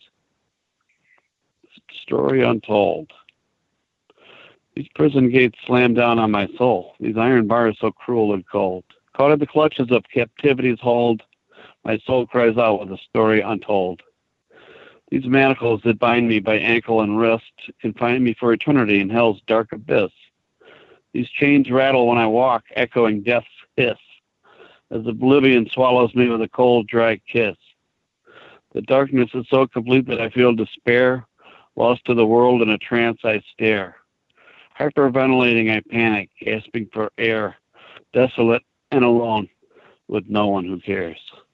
J: Story untold. These prison gates slam down on my soul. These iron bars so cruel and cold. Caught in the clutches of captivity's hold, my soul cries out with a story untold. These manacles that bind me by ankle and wrist confine me for eternity in hell's dark abyss. These chains rattle when I walk, echoing death's hiss, as oblivion swallows me with a cold, dry kiss. The darkness is so complete that I feel despair. Lost to the world in a trance I stare. Hyperventilating I panic, gasping for air, desolate and alone, with no one who cares.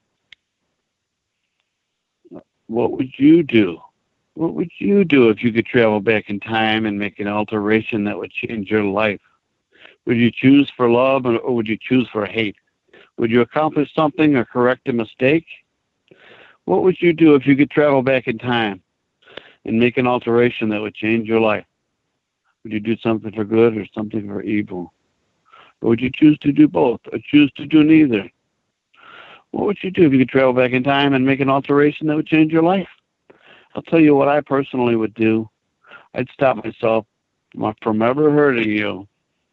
J: What would you do? What would you do if you could travel back in time and make an alteration that would change your life? Would you choose for love or would you choose for hate? Would you accomplish something or correct a mistake? What would you do if you could travel back in time and make an alteration that would change your life? Would you do something for good or something for evil? Or would you choose to do both or choose to do neither? What would you do if you could travel back in time and make an alteration that would change your life? I'll tell you what I personally would do. I'd stop myself from ever hurting you.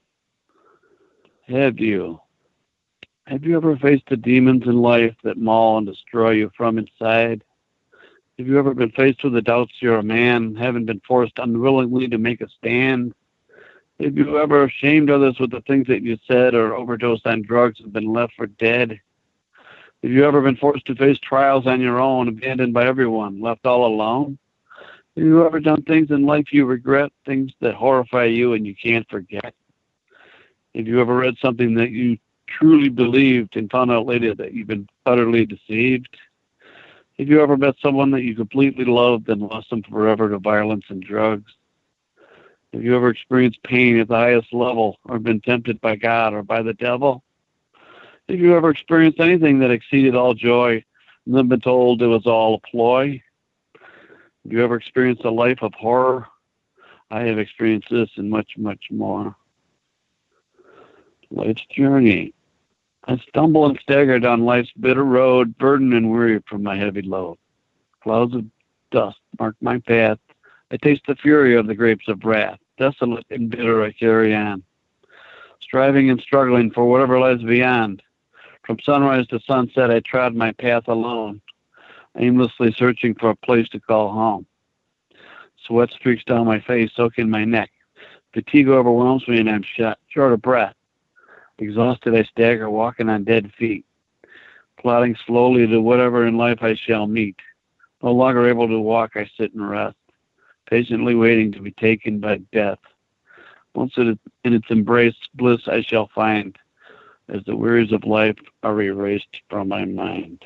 J: Have you ever faced the demons in life that maul and destroy you from inside? Have you ever been faced with the doubts you're a man, haven't been forced unwillingly to make a stand? Have you ever shamed others with the things that you said or overdosed on drugs and been left for dead? Have you ever been forced to face trials on your own, abandoned by everyone, left all alone? Have you ever done things in life you regret, things that horrify you and you can't forget? Have you ever read something that you truly believed and found out later that you've been utterly deceived? Have you ever met someone that you completely loved and lost them forever to violence and drugs? Have you ever experienced pain at the highest level or been tempted by God or by the devil? Have you ever experienced anything that exceeded all joy and then been told it was all a ploy? Have you ever experienced a life of horror? I have experienced this and much, much more. Life's journey. I stumble and stagger down life's bitter road, burdened and weary from my heavy load. Clouds of dust mark my path. I taste the fury of the grapes of wrath. Desolate and bitter I carry on, striving and struggling for whatever lies beyond. From sunrise to sunset I trod my path alone, aimlessly searching for a place to call home. Sweat streaks down my face, soaking my neck. Fatigue overwhelms me and I'm short of breath. Exhausted, I stagger, walking on dead feet, plodding slowly to whatever in life I shall meet. No longer able to walk, I sit and rest, patiently waiting to be taken by death. Once in its embrace, bliss I shall find, as the wearies of life are erased from my mind.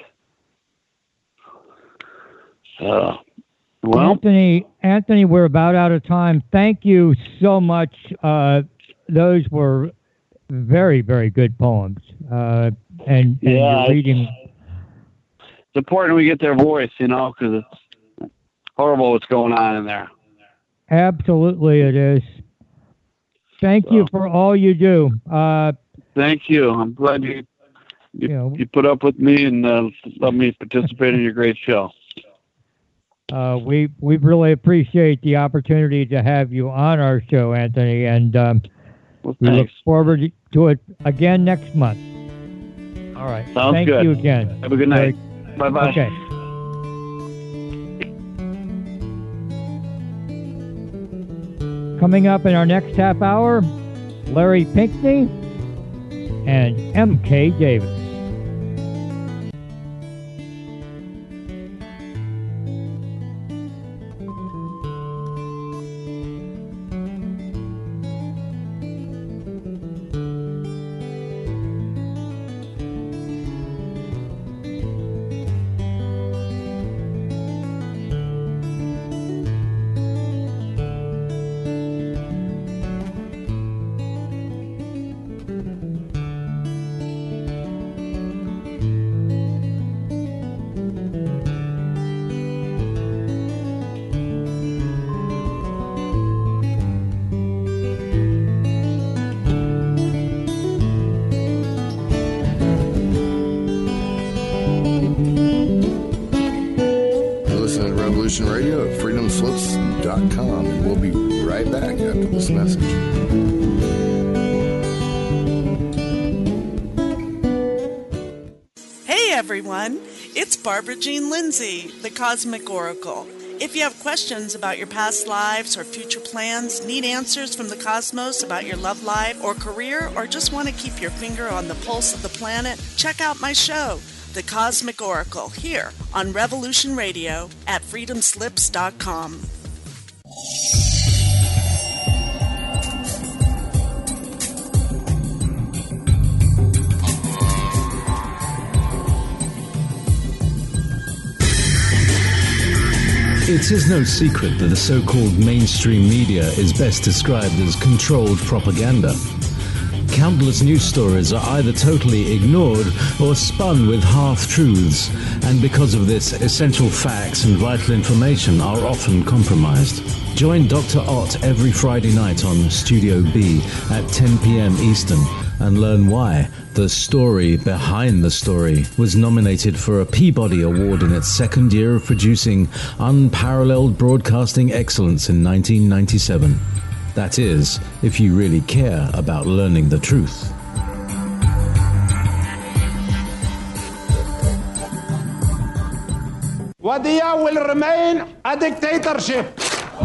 J: Well,
A: Anthony, we're about out of time. Thank you so much. Those were very, very good poems. And you're reading.
J: It's important we get their voice, because it's horrible what's going on in there.
A: Absolutely, it is. Thank you for all you do.
J: Thank you. I'm glad you put up with me and let me participate in your great show.
A: We really appreciate the opportunity to have you on our show, Anthony, and we look forward to it again next month. All right.
J: Sounds good.
A: Thank you again.
J: Have a good night. Bye-bye.
A: Okay. Coming up in our next half hour, Larry Pinckney and M.K. Davis.
E: listening to Revolution Radio at freedomslips.com, and we'll be right back after this message.
K: Hey everyone, it's Barbara Jean Lindsay, the Cosmic Oracle. If you have questions about your past lives or future plans, need answers from the cosmos about your love life or career, or just want to keep your finger on the pulse of the planet, check out my show, The Cosmic Oracle, here on Revolution Radio at freedomslips.com.
F: It is no secret that the so-called mainstream media is best described as controlled propaganda. Countless news stories are either totally ignored or spun with half-truths, and because of this, essential facts and vital information are often compromised. Join Dr. Ott every Friday night on Studio B at 10 p.m. Eastern and learn why The Story Behind the Story was nominated for a Peabody Award in its second year of producing unparalleled broadcasting excellence in 1997. That is, if you really care about learning the truth.
L: Wadiya will remain a dictatorship.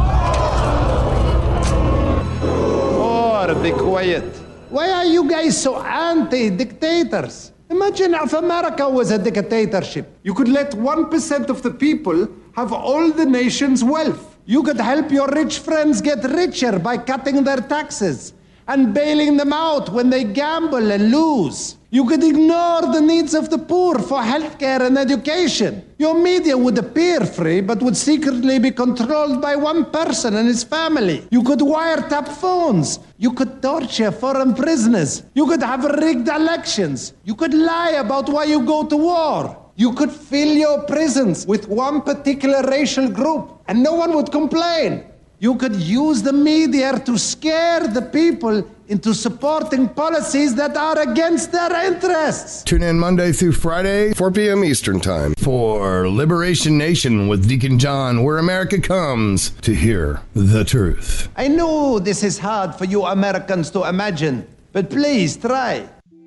L: Be quiet. Why are you guys so anti-dictators? Imagine if America was a dictatorship. You could let 1% of the people have all the nation's wealth. You could help your rich friends get richer by cutting their taxes and bailing them out when they gamble and lose. You could ignore the needs of the poor for healthcare and education. Your media would appear free, but would secretly be controlled by one person and his family. You could wiretap phones. You could torture foreign prisoners. You could have rigged elections. You could lie about why you go to war. You could fill your prisons with one particular racial group, and no one would complain. You could use the media to scare the people into supporting policies that are against their interests.
E: Tune in Monday through Friday, 4 p.m. Eastern Time, for Liberation Nation with Deacon John, where America comes to hear the truth.
L: I know this is hard for you Americans to imagine, but please try.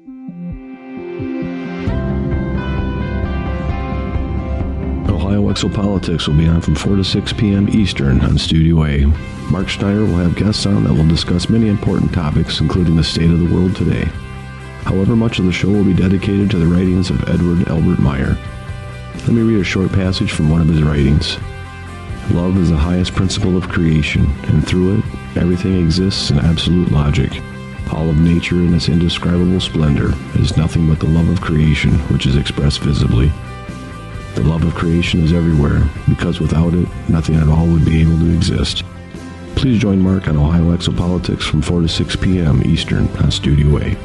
M: Ohio Exopolitics will be on from 4 to 6 p.m. Eastern on Studio A. Mark Schneider will have guests on that will discuss many important topics, including the state of the world today. However, much of the show will be dedicated to the writings of Edward Albert Meyer. Let me read a short passage from one of his writings. Love is the highest principle of creation, and through it, everything exists in absolute logic. All of nature in its indescribable splendor is nothing but the love of creation, which is expressed visibly. The love of creation is everywhere, because without it, nothing at all would be able to exist. Please join Mark on Ohio Exopolitics from 4 to 6 p.m. Eastern on Studio A.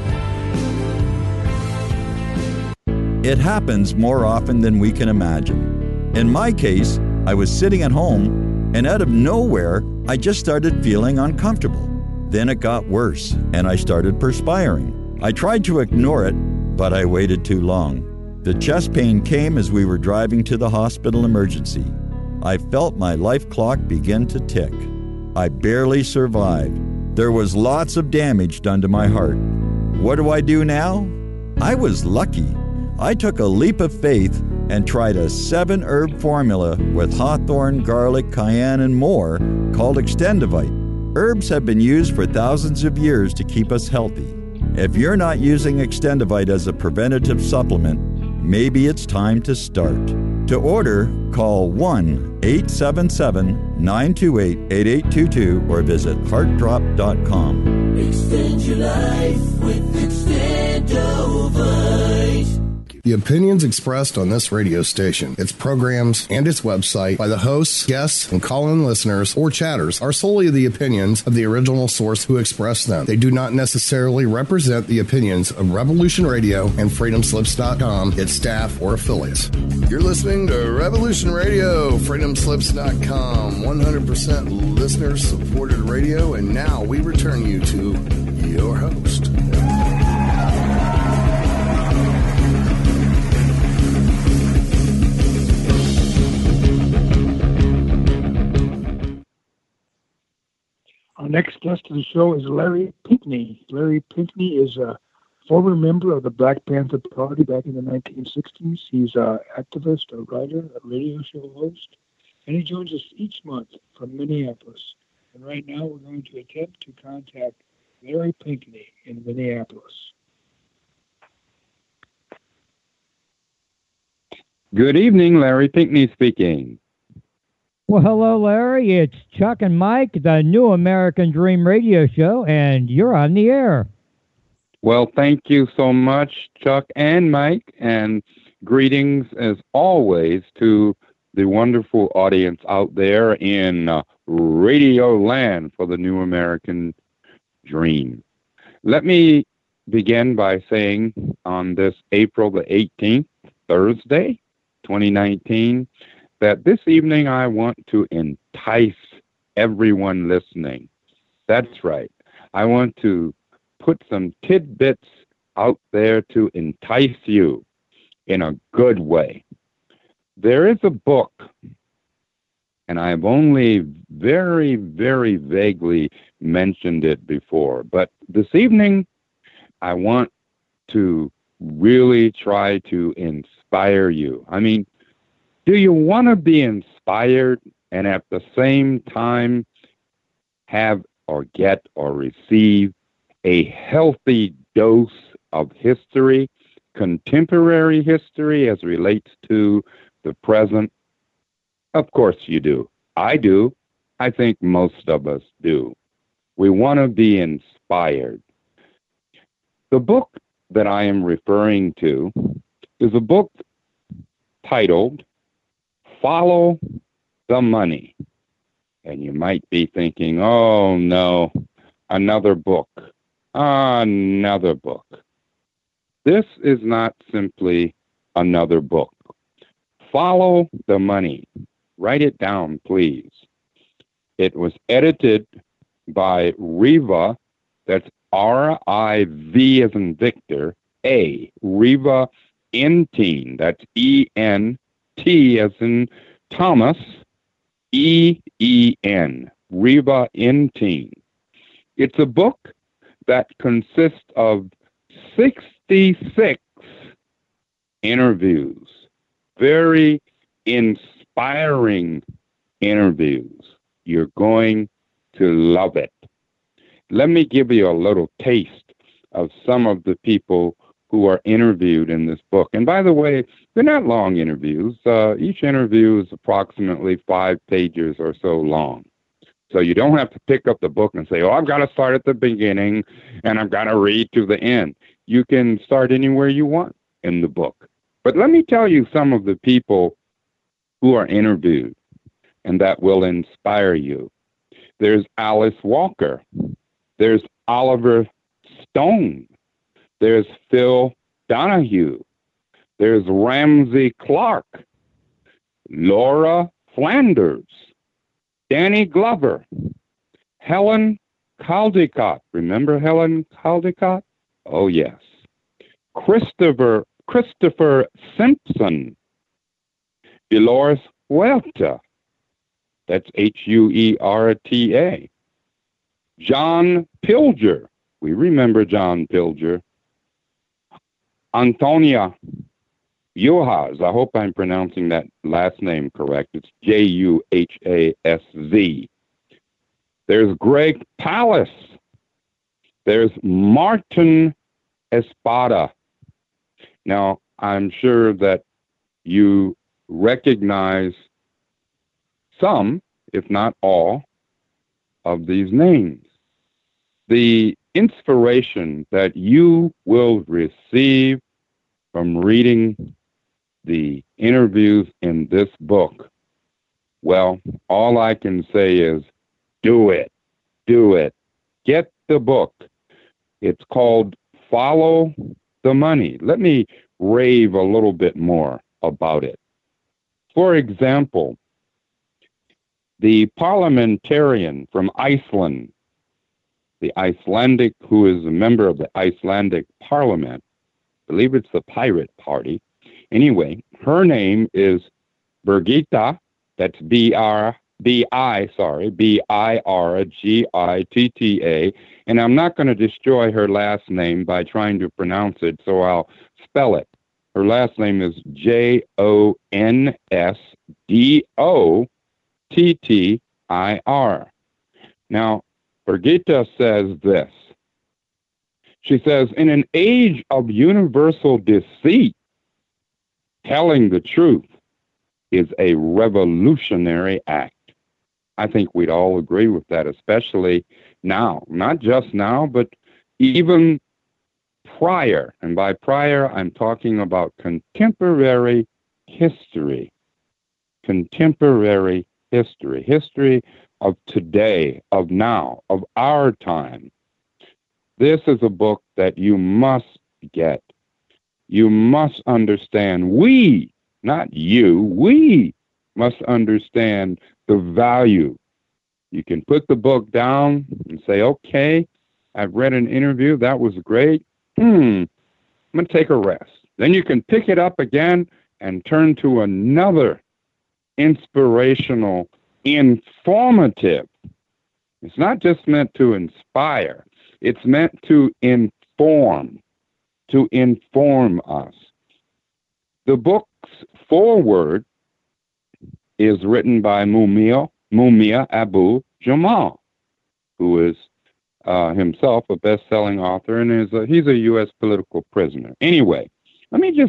H: It happens more often than we can imagine. In my case, I was sitting at home, and out of nowhere, I just started feeling uncomfortable. Then it got worse, and I started perspiring. I tried to ignore it, but I waited too long. The chest pain came as we were driving to the hospital emergency. I felt my life clock begin to tick. I barely survived. There was lots of damage done to my heart. What do I do now? I was lucky. I took a leap of faith and tried a 7-herb formula with hawthorn, garlic, cayenne, and more called Extendivite. Herbs have been used for thousands of years to keep us healthy. If you're not using Extendivite as a preventative supplement, maybe it's time to start. To order, call 1-877-928-8822 or visit heartdrop.com.
N: Extend your life with Extendovite.
E: The opinions expressed on this radio station, its programs, and its website by the hosts, guests, and call-in listeners or chatters are solely the opinions of the original source who expressed them. They do not necessarily represent the opinions of Revolution Radio and freedomslips.com, its staff, or affiliates. You're listening to Revolution Radio, freedomslips.com, 100% listener-supported radio, and now we return you to your host.
B: Our next guest of the show is Larry Pinckney. Larry Pinckney is a former member of the Black Panther Party back in the 1960s. He's an activist, a writer, a radio show host, and he joins us each month from Minneapolis. And right now we're going to attempt to contact Larry Pinckney in Minneapolis.
O: Good evening, Larry Pinckney speaking.
A: Well, hello, Larry. It's Chuck and Mike, the New American Dream radio show, and you're on the air.
O: Well, thank you so much, Chuck and Mike, and greetings, as always, to the wonderful audience out there in Radio Land for the New American Dream. Let me begin by saying on this April the 18th, Thursday, 2019, that this evening I want to entice everyone listening. That's right. I want to put some tidbits out there to entice you in a good way. There is a book, and I've only very, very vaguely mentioned it before, but this evening I want to really try to inspire you. I mean, do you want to be inspired and at the same time have or get or receive a healthy dose of history, contemporary history as relates to the present? Of course you do. I do. I think most of us do. We want to be inspired. The book that I am referring to is a book titled Follow the Money. And you might be thinking, oh no, another book. Another book. This is not simply another book. Follow the Money. Write it down, please. It was edited by Riva, that's R-I-V as in Victor, A, Riva Enteen, that's E-N-T as in Thomas, E-E-N, Riva Enteen. It's a book that consists of 66 interviews, very inspiring interviews. You're going to love it. Let me give you a little taste of some of the people who are interviewed in this book. And by the way, they're not long interviews. Each interview is approximately 5 pages or so long. So you don't have to pick up the book and say, oh, I've got to start at the beginning and I've got to read to the end. You can start anywhere you want in the book. But let me tell you some of the people who are interviewed and that will inspire you. There's Alice Walker. There's Oliver Stone. There's Phil Donahue. There's Ramsey Clark. Laura Flanders. Danny Glover. Helen Caldicott. Remember Helen Caldicott? Oh, yes. Christopher Simpson. Dolores Huerta. That's Huerta. John Pilger. We remember John Pilger. Antonia Juhas. I hope I'm pronouncing that last name correct. It's Juhaz. There's Greg Pallas. There's Martin Espada. Now, I'm sure that you recognize some, if not all, of these names. The inspiration that you will receive from reading the interviews in this book, well, all I can say is do it. Do it. Get the book. It's called Follow the Money. Let me rave a little bit more about it. For example, the parliamentarian from Iceland, the Icelandic, who is a member of the Icelandic parliament, I believe it's the Pirate Party. Anyway, her name is Birgitta, that's Birgitta, Birgitta, and I'm not going to destroy her last name by trying to pronounce it, so I'll spell it. Her last name is Jonsdottir. Now, Birgitta says this. She says, in an age of universal deceit, telling the truth is a revolutionary act. I think we'd all agree with that, especially now. Not just now, but even prior. And by prior, I'm talking about contemporary history. Contemporary history. History of today, of now, of our time. This is a book that you must get. You must understand. We, not you, we must understand the value. You can put the book down and say, okay, I've read an interview. That was great. I'm going to take a rest. Then you can pick it up again and turn to another inspirational, informative. It's not just meant to inspire. It's meant to inform us. The book's foreword is written by Mumia Abu-Jamal, who is himself a best-selling author and he's a U.S. political prisoner. Anyway, let me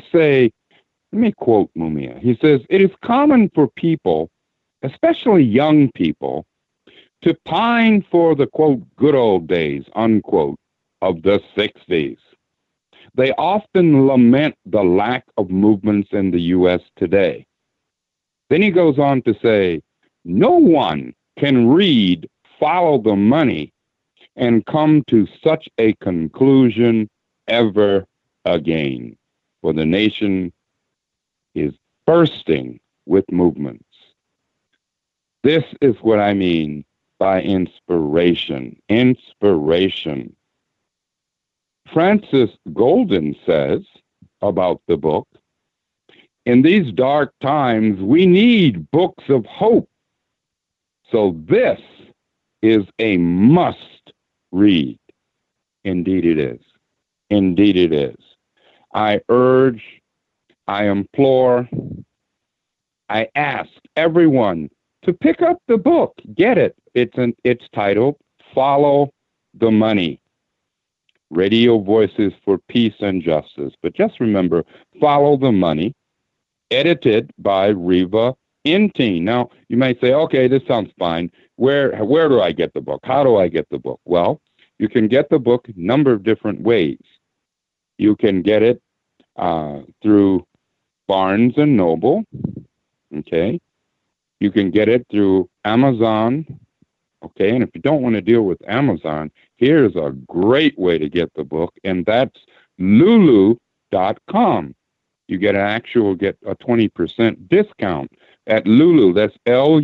O: quote Mumia. He says, it is common for people, especially young people, to pine for the, quote, good old days, unquote, of the 60s. They often lament the lack of movements in the U.S. today. Then he goes on to say, no one can read Follow the Money and come to such a conclusion ever again, for the nation is bursting with movements. This is what I mean by inspiration. Inspiration. Francis Golden says about the book, in these dark times, we need books of hope. So this is a must read. Indeed it is. Indeed it is. I urge, I implore, I ask everyone to pick up the book. Get it. It's titled Follow the Money. Radio Voices for Peace and Justice. But just remember, Follow the Money, edited by Reva Intine. Now, you might say, okay, this sounds fine. Where do I get the book? How do I get the book? Well, you can get the book a number of different ways. You can get it through Barnes & Noble, okay? You can get it through Amazon, okay? And if you don't want to deal with Amazon, here's a great way to get the book, and that's Lulu.com. You get a 20% discount at Lulu. That's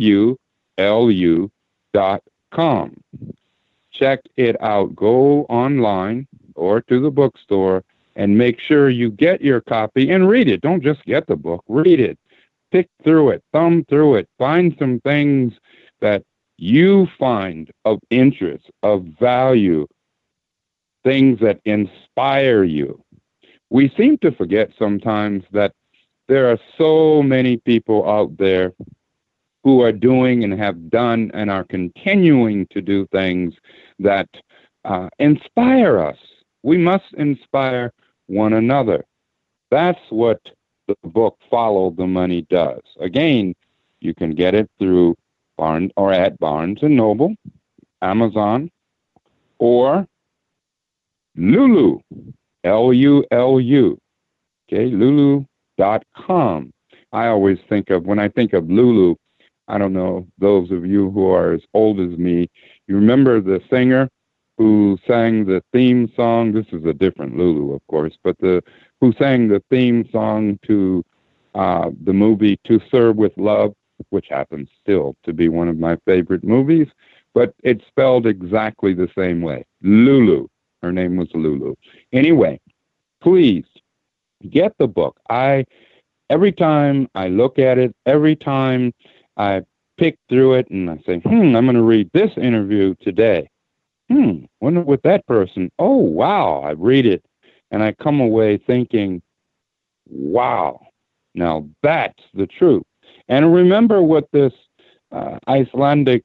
O: LULU.com. Check it out. Go online or to the bookstore and make sure you get your copy and read it. Don't just get the book. Read it. Pick through it. Thumb through it. Find some things that you find of interest, of value, things that inspire you. We seem to forget sometimes that there are so many people out there who are doing and have done and are continuing to do things that inspire us. We must inspire one another. That's what the book Follow the Money does. Again, you can get it through at Barnes & Noble, Amazon, or Lulu, Lulu, okay, Lulu.com. I always think of, when I think of Lulu, I don't know, those of you who are as old as me, you remember the singer who sang the theme song? This is a different Lulu, of course, but who sang the theme song to the movie To Serve with Love, which happens still to be one of my favorite movies, but it's spelled exactly the same way. Lulu. Her name was Lulu. Anyway, please get the book. Every time I look at it, every time I pick through it and I say, I'm going to read this interview today. Wonder what that person, oh, wow, I read it. And I come away thinking, wow, now that's the truth. And remember what this Icelandic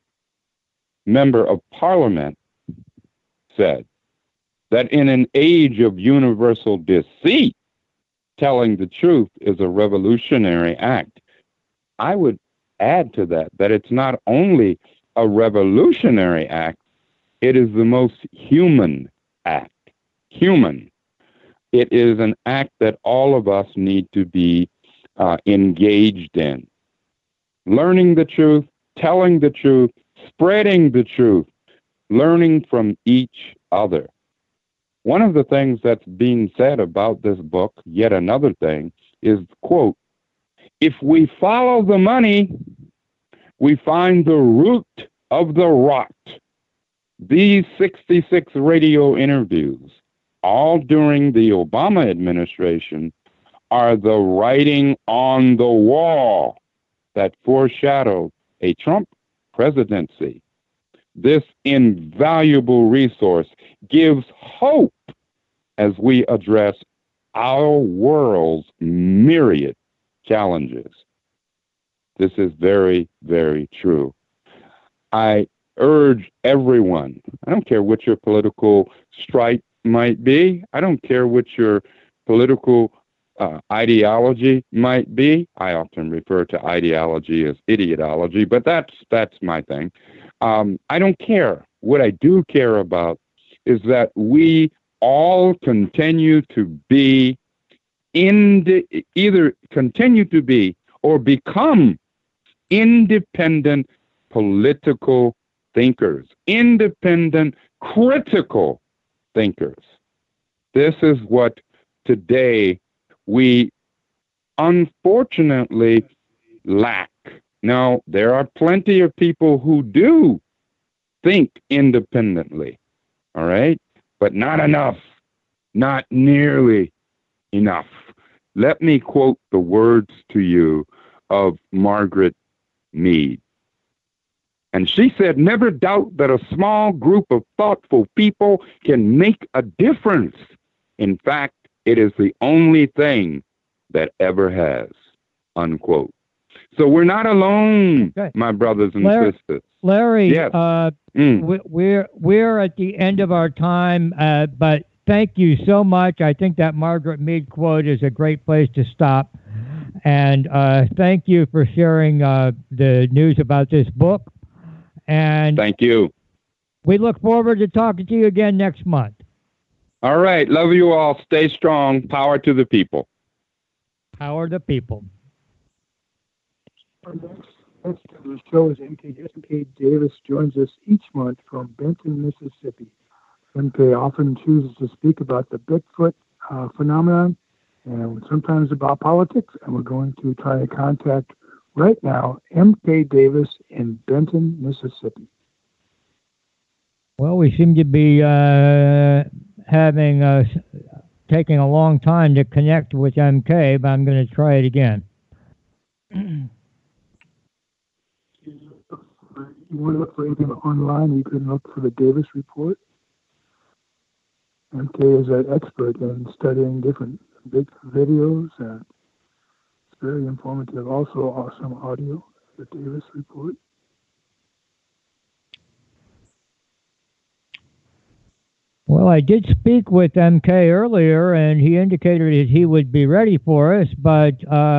O: member of parliament said, that in an age of universal deceit, telling the truth is a revolutionary act. I would add to that it's not only a revolutionary act, it is the most human act. Human. It is an act that all of us need to be engaged in. Learning the truth, telling the truth, spreading the truth, learning from each other. One of the things that's being said about this book, yet another thing, is, quote, if we follow the money, we find the root of the rot. These 66 radio interviews, all during the Obama administration, are the writing on the wall that foreshadowed a Trump presidency. This invaluable resource gives hope as we address our world's myriad challenges. This is very, very true. I urge everyone, I don't care what your political stripe might be, I don't care what your political ideology might be. I often refer to ideology as idiotology, but that's my thing. I don't care. What I do care about is that we all continue to be either continue to be or become independent political thinkers, independent critical thinkers. This is what today we unfortunately lack. Now, there are plenty of people who do think independently, all right? But not enough, not nearly enough. Let me quote the words to you of Margaret Mead. And she said, never doubt that a small group of thoughtful people can make a difference. In fact, it is the only thing that ever has, unquote. So we're not alone, my brothers and sisters.
A: Larry,
O: yes.
A: We're at the end of our time, but thank you so much. I think that Margaret Mead quote is a great place to stop. And thank you for sharing the news about this book. And
O: thank you.
A: We look forward to talking to you again next month.
O: All right. Love you all. Stay strong. Power to the people.
A: Power to the people.
B: Our next of the show is MK Davis joins us each month from Benton, Mississippi. MK often chooses to speak about the Bigfoot phenomenon and sometimes about politics, and we're going to try to contact right now MK Davis in Benton, Mississippi.
A: Well, we seem to be taking a long time to connect with MK, but I'm going to try it again.
B: You want to look for anything online, you can look for the Davis Report. MK is an expert in studying different big videos, and it's very informative. Also, awesome audio, the Davis Report.
A: Well, I did speak with MK earlier, and he indicated that he would be ready for us, but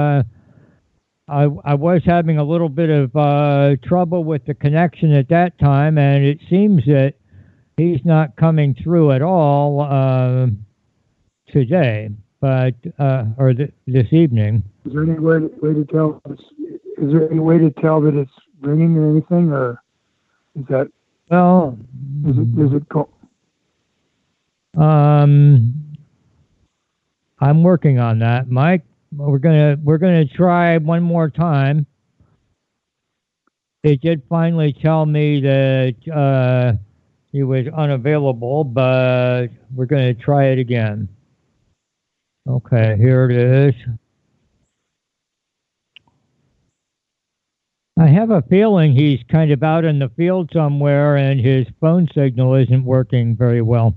A: I was having a little bit of trouble with the connection at that time, and it seems that he's not coming through at all today, but or this evening.
B: Is there any way to tell? Is there any way to tell that it's ringing or anything, or is that?
A: Well,
B: is it?
A: I'm working on that, Mike. We're gonna try one more time. They did finally tell me that he was unavailable, but we're gonna try it again. Okay, here it is. I have a feeling he's kind of out in the field somewhere and his phone signal isn't working very well.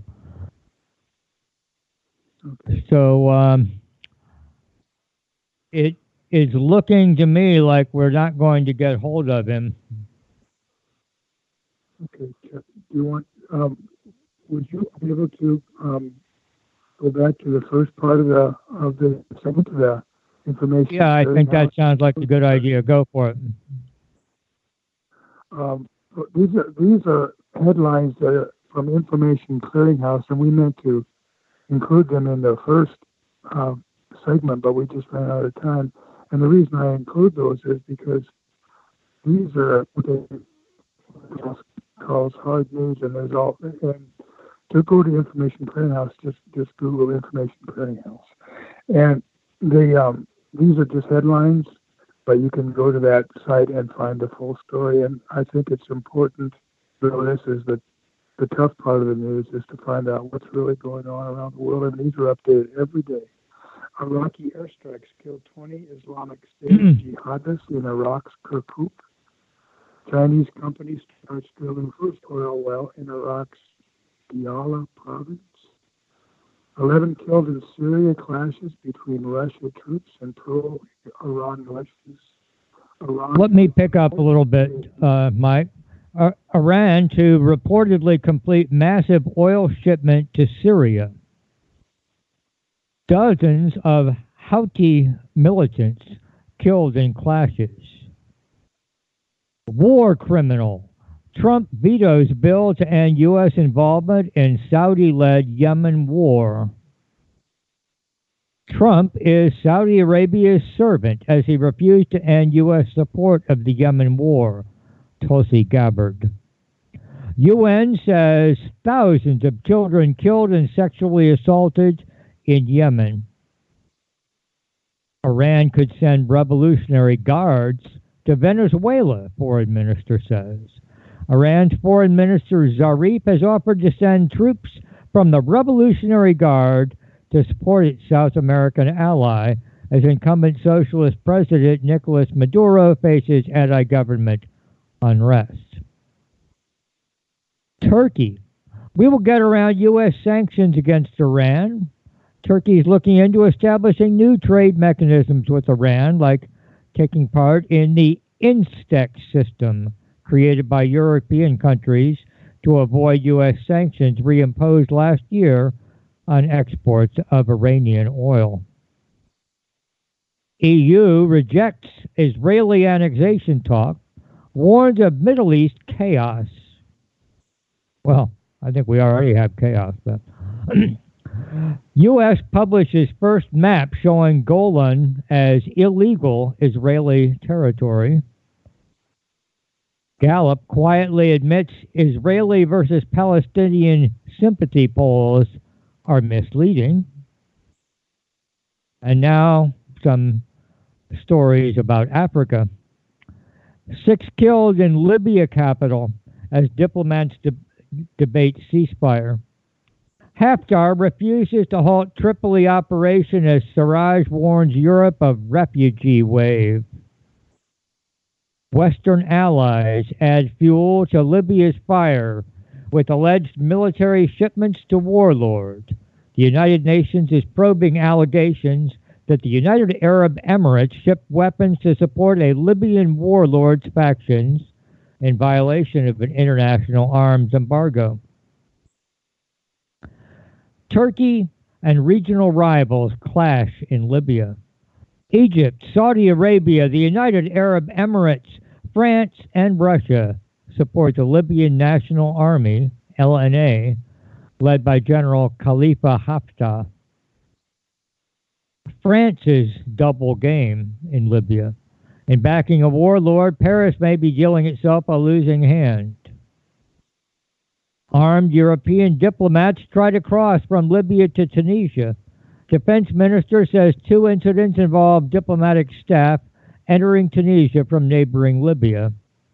B: Okay.
A: So it is looking to me like we're not going to get hold of him.
B: Okay, Chuck, do you want? Would you be able to go back to the first part of the segment, the information?
A: Yeah, I think that sounds like a good idea. Go for it.
B: These are headlines that are from Information Clearinghouse, and we meant to include them in the first segment, but we just ran out of time. And the reason I include those is because these are what they calls hard news, and there's all. And to go to Information Clearinghouse, just Google Information Clearinghouse, and these are just headlines. But you can go to that site and find the full story. And I think it's important, though this is the tough part of the news, is to find out what's really going on around the world. And these are updated every day. Iraqi airstrikes killed 20 Islamic State jihadists in Iraq's Kirkuk. Chinese companies start drilling first oil well in Iraq's Diyala province. 11 killed in Syria clashes between Russia troops and pro-Iran militias.
A: Let me pick up a little bit, Mike. Iran to reportedly complete massive oil shipment to Syria. Dozens of Houthi militants killed in clashes. War criminal. Trump vetoes bill to end U.S. involvement in Saudi-led Yemen war. Trump is Saudi Arabia's servant as he refused to end U.S. support of the Yemen war, Tulsi Gabbard. UN says thousands of children killed and sexually assaulted in Yemen. Iran could send Revolutionary Guards to Venezuela, foreign minister says. Iran's foreign minister Zarif has offered to send troops from the Revolutionary Guard to support its South American ally as incumbent socialist president Nicolas Maduro faces anti-government unrest. Turkey. We will get around U.S. sanctions against Iran. Turkey is looking into establishing new trade mechanisms with Iran, like taking part in the INSTEX system created by European countries to avoid U.S. sanctions reimposed last year on exports of Iranian oil. EU rejects Israeli annexation talk, warns of Middle East chaos. Well, I think we already have chaos, but U.S. publishes first map showing Golan as illegal Israeli territory. Gallup quietly admits Israeli versus Palestinian sympathy polls are misleading. And now some stories about Africa. 6 killed in Libya capital as diplomats debate ceasefire. Haftar refuses to halt Tripoli operation as Sarraj warns Europe of refugee wave. Western allies add fuel to Libya's fire with alleged military shipments to warlord. The United Nations is probing allegations that the United Arab Emirates shipped weapons to support a Libyan warlord's factions in violation of an international arms embargo. Turkey and regional rivals clash in Libya. Egypt, Saudi Arabia, the United Arab Emirates, France, and Russia support the Libyan National Army, LNA, led by General Khalifa Haftar. France's double game in Libya. In backing a warlord, Paris may be dealing itself a losing hand. Armed European diplomats try to cross from Libya to Tunisia. Defense minister says 2 incidents involve diplomatic staff entering Tunisia from neighboring Libya.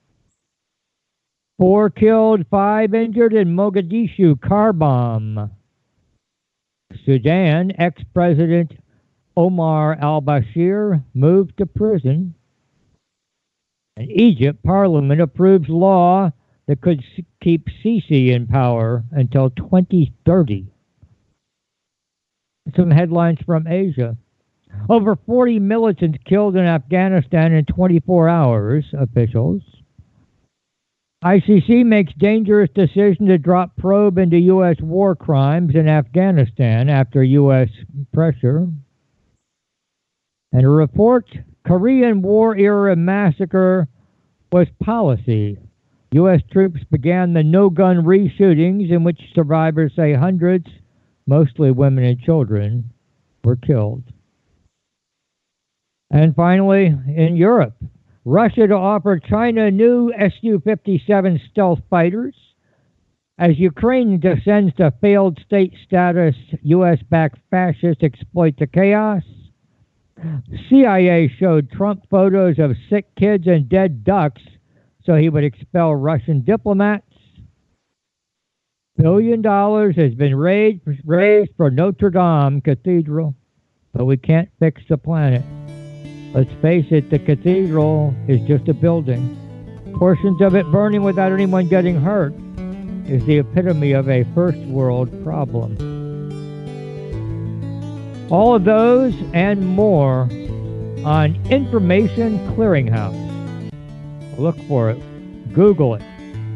A: 4 killed, 5 injured in Mogadishu car bomb. Sudan, ex-president Omar al-Bashir moved to prison. In Egypt, Parliament approves law that could keep Sisi in power until 2030. Some headlines from Asia. Over 40 militants killed in Afghanistan in 24 hours, officials. ICC makes dangerous decision to drop probe into U.S. war crimes in Afghanistan after U.S. pressure. And a report, Korean War-era massacre was policy. U.S. troops began the no-gun re-shootings in which survivors say hundreds, mostly women and children, were killed. And finally, in Europe, Russia to offer China new Su-57 stealth fighters. As Ukraine descends to failed state status, U.S.-backed fascists exploit the chaos. CIA showed Trump photos of sick kids and dead ducks so he would expel Russian diplomats. $1 billion has been raised for Notre Dame Cathedral, but we can't fix the planet. Let's face it, the cathedral is just a building. Portions of it burning without anyone getting hurt is the epitome of a first world problem. All of those and more on Information Clearinghouse. Look for it. Google it.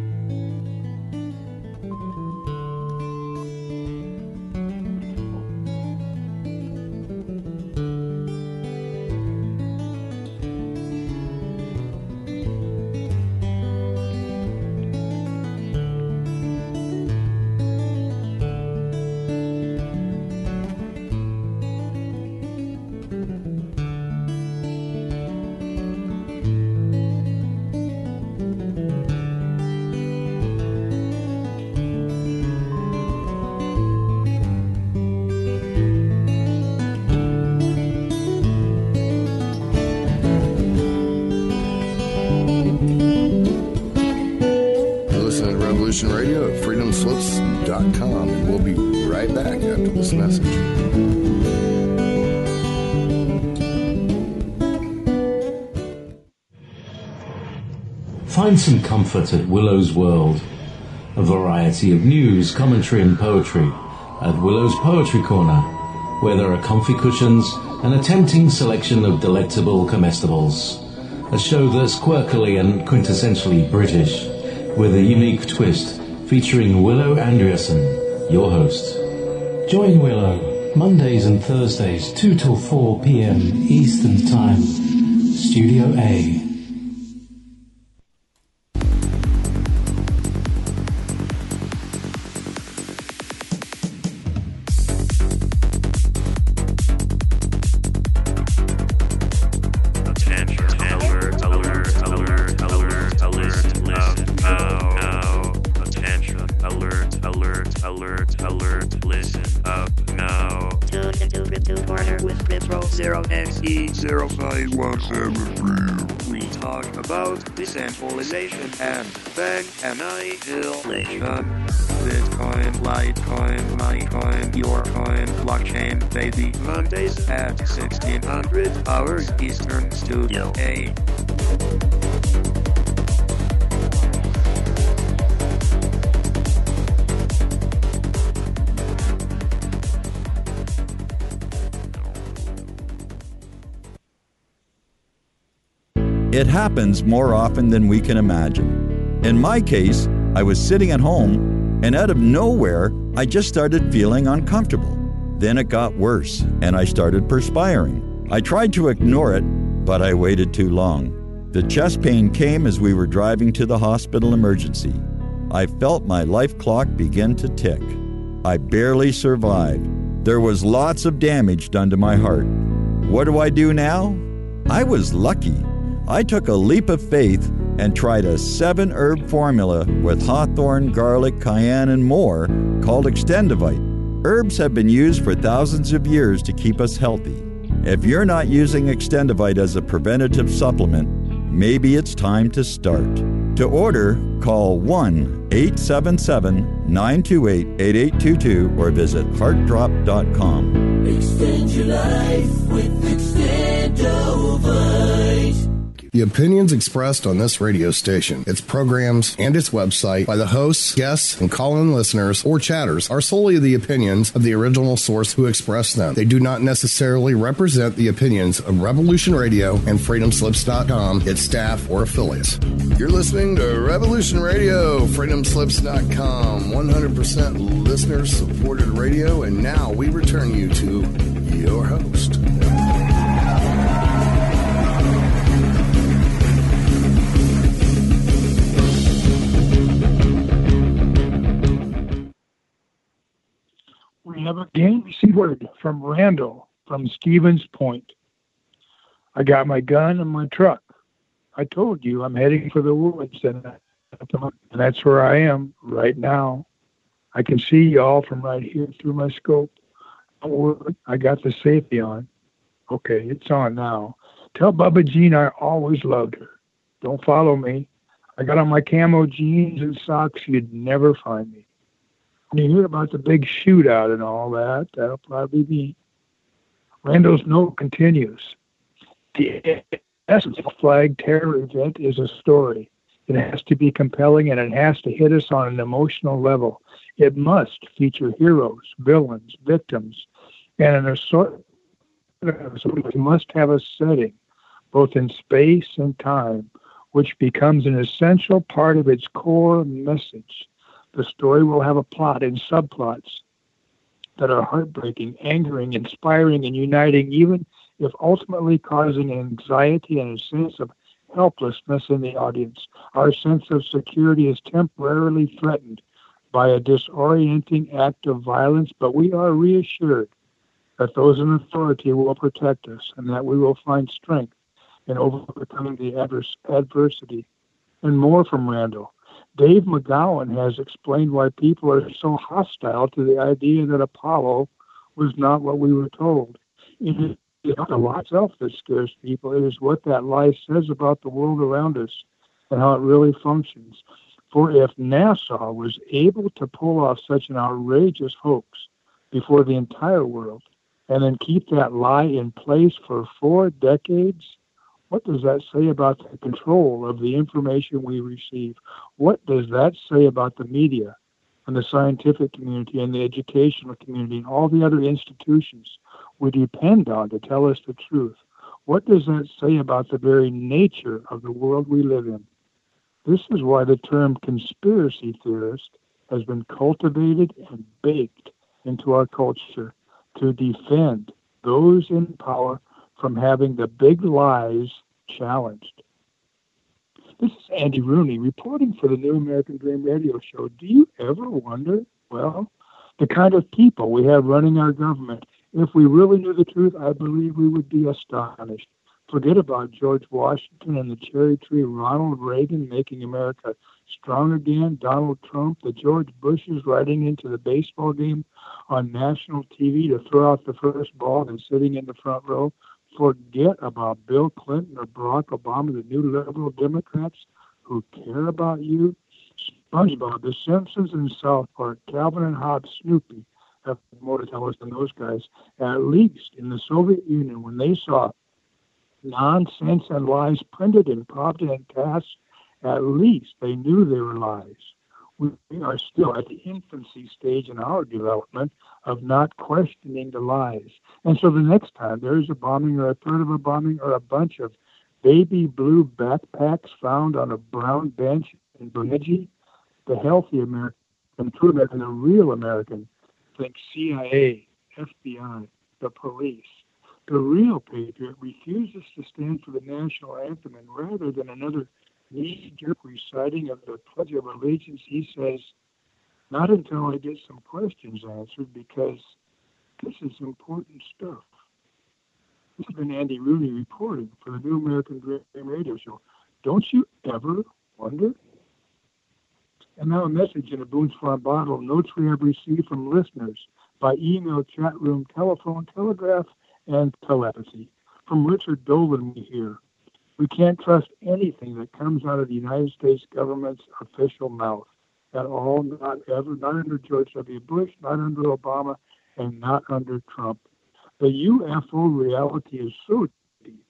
E: Radio at freedomslips.com, and we'll be right back after this message.
F: Find some comfort at Willow's World. A variety of news, commentary and poetry at Willow's Poetry Corner, where there are comfy cushions and a tempting selection of delectable comestibles. A show that's quirkily and quintessentially British, with a unique twist, featuring Willow Andreasen, your host.
P: Join Willow, Mondays and Thursdays, 2 till 4 p.m. Eastern Time, Studio A.
Q: We talk about decentralization and bank annihilation. Bitcoin, Litecoin, MyCoin, your coin, blockchain, baby. Mondays at 1600 hours Eastern, Studio A.
H: It happens more often than we can imagine. In my case, I was sitting at home, and out of nowhere, I just started feeling uncomfortable. Then it got worse, and I started perspiring. I tried to ignore it, but I waited too long. The chest pain came as we were driving to the hospital emergency. I felt my life clock begin to tick. I barely survived. There was lots of damage done to my heart. What do I do now? I was lucky. I took a leap of faith and tried a 7-herb formula with hawthorn, garlic, cayenne, and more called Extendivite. Herbs have been used for thousands of years to keep us healthy. If you're not using Extendivite as a preventative supplement, maybe it's time to start. To order, call 1-877-928-8822 or visit heartdrop.com.
N: Extend your life with Extendivite.
E: The opinions expressed on this radio station, its programs, and its website by the hosts, guests, and call-in listeners or chatters are solely the opinions of the original source who expressed them. They do not necessarily represent the opinions of Revolution Radio and FreedomSlips.com, its staff, or affiliates. You're listening to Revolution Radio, FreedomSlips.com, 100% listener-supported radio, and now we return you to your host.
B: We have a game received from Randall from Stevens Point. I got my gun and my truck. I told you I'm heading for the woods, and that's where I am right now. I can see y'all from right here through my scope. Don't worry, I got the safety on. Okay, it's on now. Tell Bubba Jean I always loved her. Don't follow me. I got on my camo jeans and socks. You'd never find me. When you hear about the big shootout and all that, that'll probably be me. Randall's note continues. The essence of a flag terror event is a story. It has to be compelling, and it has to hit us on an emotional level. It must feature heroes, villains, victims, and an assortment. It must have a setting, both in space and time, which becomes an essential part of its core message. The story will have a plot and subplots that are heartbreaking, angering, inspiring, and uniting, even if ultimately causing anxiety and a sense of helplessness in the audience. Our sense of security is temporarily threatened by a disorienting act of violence, but we are reassured that those in authority will protect us and that we will find strength in overcoming the adversity. And more from Randall. Dave McGowan has explained why people are so hostile to the idea that Apollo was not what we were told. It is not the lie itself that scares people. It is what that lie says about the world around us and how it really functions. For if NASA was able to pull off such an outrageous hoax before the entire world and then keep that lie in place for 4 decades, what does that say about the control of the information we receive? What does that say about the media and the scientific community and the educational community and all the other institutions we depend on to tell us the truth? What does that say about the very nature of the world we live in? This is why the term conspiracy theorist has been cultivated and baked into our culture to defend those in power from having the big lies challenged. This is Andy Rooney reporting for the New American Dream radio show. Do you ever wonder, well, the kind of people we have running our government? If we really knew the truth, I believe we would be astonished. Forget about George Washington and the cherry tree, Ronald Reagan making America strong again, Donald Trump, the George Bushes riding into the baseball game on national TV to throw out the first ball and sitting in the front row. Forget about Bill Clinton or Barack Obama, the new liberal Democrats who care about you. SpongeBob, The Simpsons, and South Park, Calvin and Hobbes, Snoopy have more to tell us than those guys. At least in the Soviet Union, when they saw nonsense and lies printed in prominent tasks, at least they knew they were lies. We are still at the infancy stage in our development of not questioning the lies. And so the next time there is a bombing or a threat of a bombing or a bunch of baby blue backpacks found on a brown bench in Bemidji, the healthy American, the true American, the real American, think CIA, FBI, the police. The real patriot refuses to stand for the national anthem, and rather than another knee-jerk reciting of the Pledge of Allegiance, he says, not until I get some questions answered, because this is important stuff. This has been Andy Rooney reporting for the New American Dream radio show. Don't you ever wonder? And now a message in a Boone's Farm bottle, notes we have received from listeners by email, chat room, telephone, telegraph, and telepathy. From Richard Dolan we hear, we can't trust anything that comes out of the United States government's official mouth at all, not ever, not under George W. Bush, not under Obama, and not under Trump. The UFO reality is so deep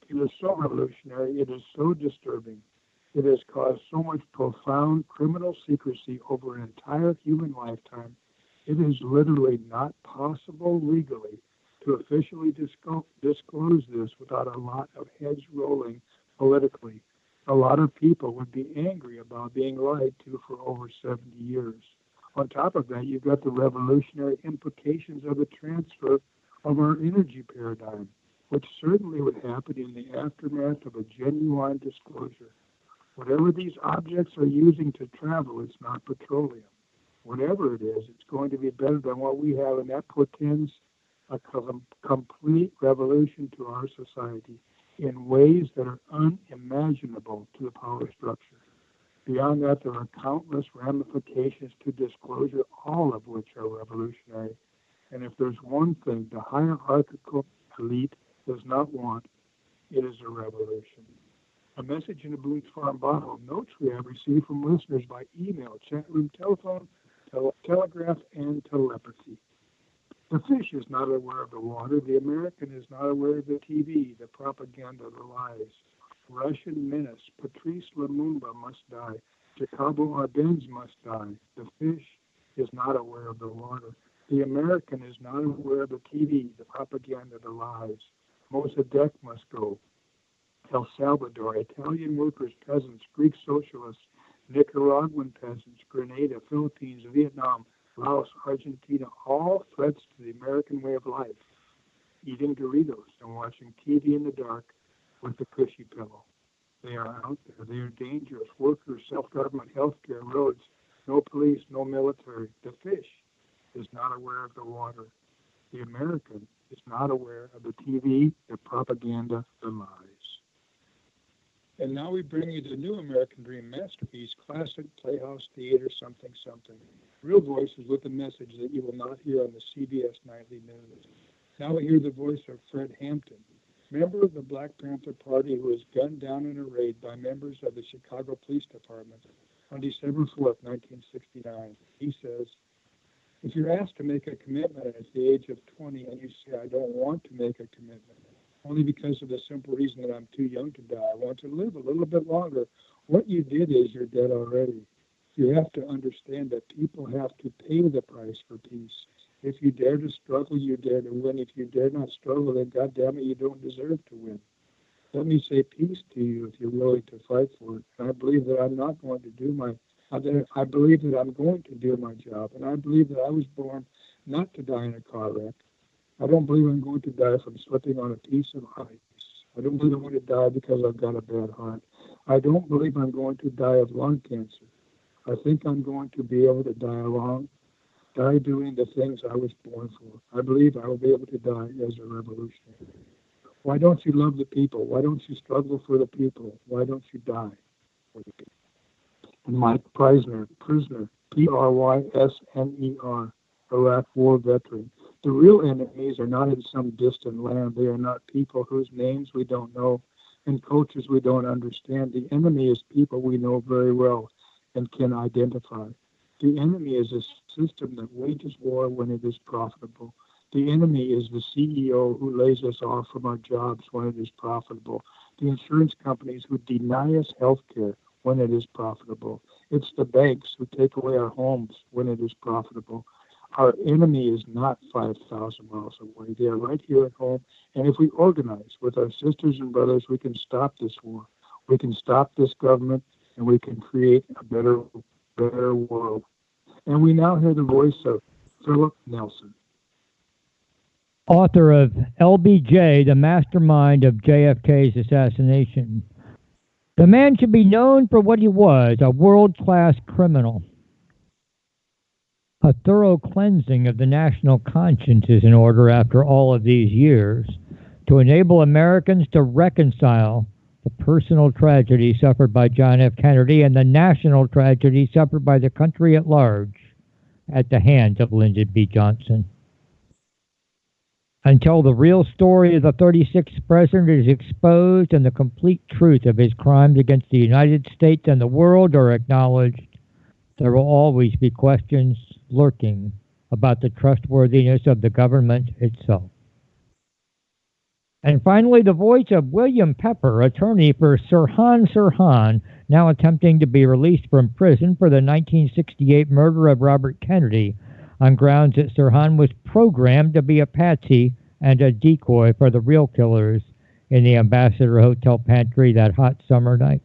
B: It is so revolutionary. It is so disturbing. It has caused so much profound criminal secrecy over an entire human lifetime. It is literally not possible legally to officially disclose this without a lot of heads rolling politically. A lot of people would be angry about being lied to for over 70 years. On top of that, you've got the revolutionary implications of the transfer of our energy paradigm, which certainly would happen in the aftermath of a genuine disclosure. Whatever these objects are using to travel, it's not petroleum. Whatever it is, it's going to be better than what we have, and that portends a complete revolution to our society in ways that are unimaginable to the power structure. Beyond that, there are countless ramifications to disclosure, all of which are revolutionary. And if there's one thing the hierarchical elite does not want, it is a revolution. A message in a Boone's Farm bottle. Notes we have received from listeners by email, chat room, telephone, telegraph, and telepathy. The fish is not aware of the water. The American is not aware of the TV, the propaganda, the lies. Russian menace. Patrice Lumumba must die. Jacobo Arbenz must die. The fish is not aware of the water. The American is not aware of the TV, the propaganda, the lies. Mossadegh must go. El Salvador, Italian workers, peasants, Greek socialists, Nicaraguan peasants, Grenada, Philippines, Vietnam, Laos, Argentina, all threats to the American way of life. Eating Doritos and watching TV in the dark with a cushy pillow. They are out there. They are dangerous. Workers, self-government, healthcare, roads, no police, no military. The fish is not aware of the water. The American is not aware of the TV, the propaganda, the lies. And now we bring you the new American Dream masterpiece, classic Playhouse Theater something something. Real voices with a message that you will not hear on the CBS Nightly News. Now we hear the voice of Fred Hampton, member of the Black Panther Party who was gunned down in a raid by members of the Chicago Police Department on December 4th, 1969. He says, if you're asked to make a commitment at the age of 20 and you say, I don't want to make a commitment, only because of the simple reason that I'm too young to die, I want to live a little bit longer, what you did is you're dead already. You have to understand that people have to pay the price for peace. If you dare to struggle, you dare to win. If you dare not struggle, then goddamn it, you don't deserve to win. Let me say peace to you if you're willing to fight for it. And I believe that I'm not going to do I believe that I'm going to do my job. And I believe that I was born not to die in a car wreck. I don't believe I'm going to die from slipping on a piece of ice. I don't believe I'm going to die because I've got a bad heart. I don't believe I'm going to die of lung cancer. I think I'm going to be able to die doing the things I was born for. I believe I will be able to die as a revolutionary. Why don't you love the people? Why don't you struggle for the people? Why don't you die for the people? And Mike Prisner, P-R-Y-S-N-E-R, Iraq War veteran. The real enemies are not in some distant land. They are not people whose names we don't know and cultures we don't understand. The enemy is people we know very well and can identify. The enemy is a system that wages war when it is profitable. The enemy is the CEO who lays us off from our jobs when it is profitable. The insurance companies who deny us health care when it is profitable. It's the banks who take away our homes when it is profitable. Our enemy is not 5,000 miles away. They are right here at home. And if we organize with our sisters and brothers, we can stop this war. We can stop this government, and we can create a better world. And we now hear the voice of Philip Nelson,
A: author of LBJ, the mastermind of JFK's assassination. The man should be known for what he was, a world-class criminal. A thorough cleansing of the national conscience is in order after all of these years to enable Americans to reconcile the personal tragedy suffered by John F. Kennedy and the national tragedy suffered by the country at large at the hands of Lyndon B. Johnson. Until the real story of the 36th president is exposed and the complete truth of his crimes against the United States and the world are acknowledged, there will always be questions lurking about the trustworthiness of the government itself. And finally, the voice of William Pepper, attorney for Sirhan Sirhan, now attempting to be released from prison for the 1968 murder of Robert Kennedy on grounds that Sirhan was programmed to be a patsy and a decoy for the real killers in the Ambassador Hotel pantry that hot summer night.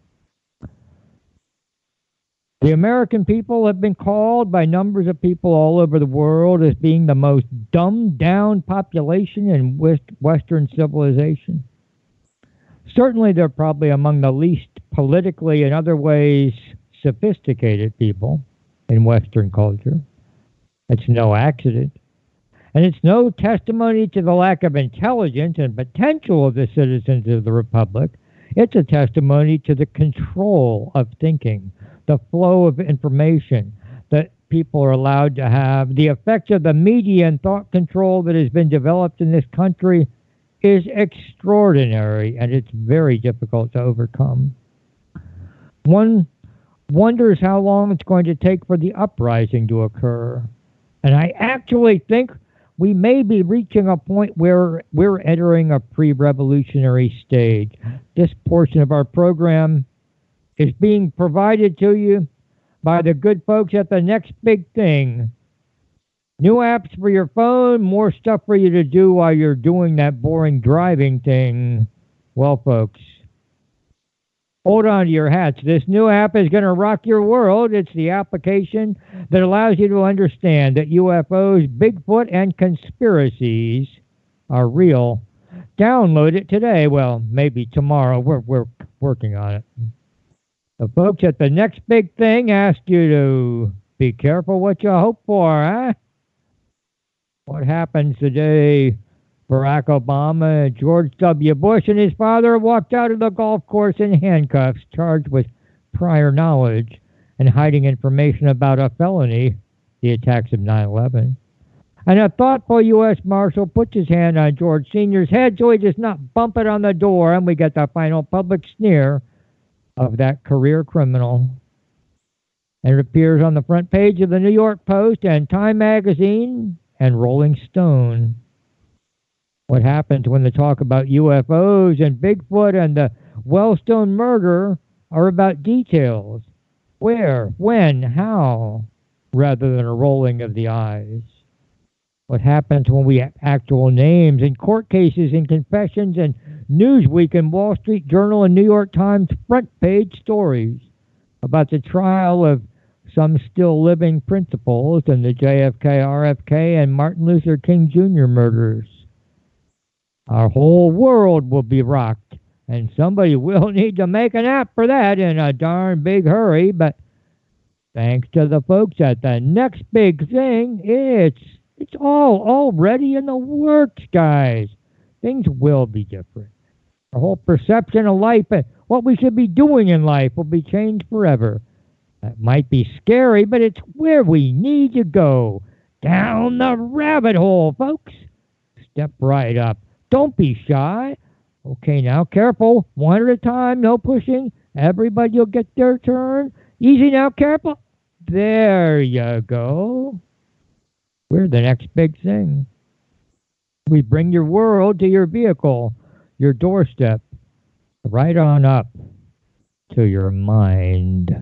A: The American people have been called by numbers of people all over the world as being the most dumbed-down population in Western civilization. Certainly, they're probably among the least politically and other ways sophisticated people in Western culture. It's no accident. And it's no testimony to the lack of intelligence and potential of the citizens of the Republic. It's a testimony to the control of thinking, the flow of information that people are allowed to have. The effect of the media and thought control that has been developed in this country is extraordinary, and it's very difficult to overcome. One wonders how long it's going to take for the uprising to occur. And I actually think we may be reaching a point where we're entering a pre-revolutionary stage. This portion of our program is being provided to you by the good folks at the Next Big Thing. New apps for your phone, more stuff for you to do while you're doing that boring driving thing. Well, folks, hold on to your hats. This new app is going to rock your world. It's the application that allows you to understand that UFOs, Bigfoot, and conspiracies are real. Download it today. Well, maybe tomorrow. We're working on it. The folks at the Next Big Thing ask you to be careful what you hope for, huh? What happens today? Barack Obama, George W. Bush, and his father walked out of the golf course in handcuffs, charged with prior knowledge and hiding information about a felony, the attacks of 9/11. And a thoughtful U.S. Marshal puts his hand on George Sr.'s head so he does not bump it on the door, and we get the final public sneer of that career criminal. And it appears on the front page of the New York Post and Time Magazine and Rolling Stone. What happens when the talk about UFOs and Bigfoot and the Wellstone murder are about details? Where, when, how, rather than a rolling of the eyes? What happens when we have actual names and court cases and confessions and Newsweek and Wall Street Journal and New York Times front page stories about the trial of some still living principals in the JFK, RFK, and Martin Luther King Jr. murders? Our whole world will be rocked, and somebody will need to make an app for that in a darn big hurry, but thanks to the folks at the Next Big Thing, it's all already in the works, guys. Things will be different. Our whole perception of life and what we should be doing in life will be changed forever. That might be scary, but it's where we need to go. Down the rabbit hole, folks. Step right up. Don't be shy. Okay, now, careful. One at a time, no pushing. Everybody will get their turn. Easy now, careful. There you go. We're the Next Big Thing. We bring your world to your vehicle, your doorstep, right on up to your mind.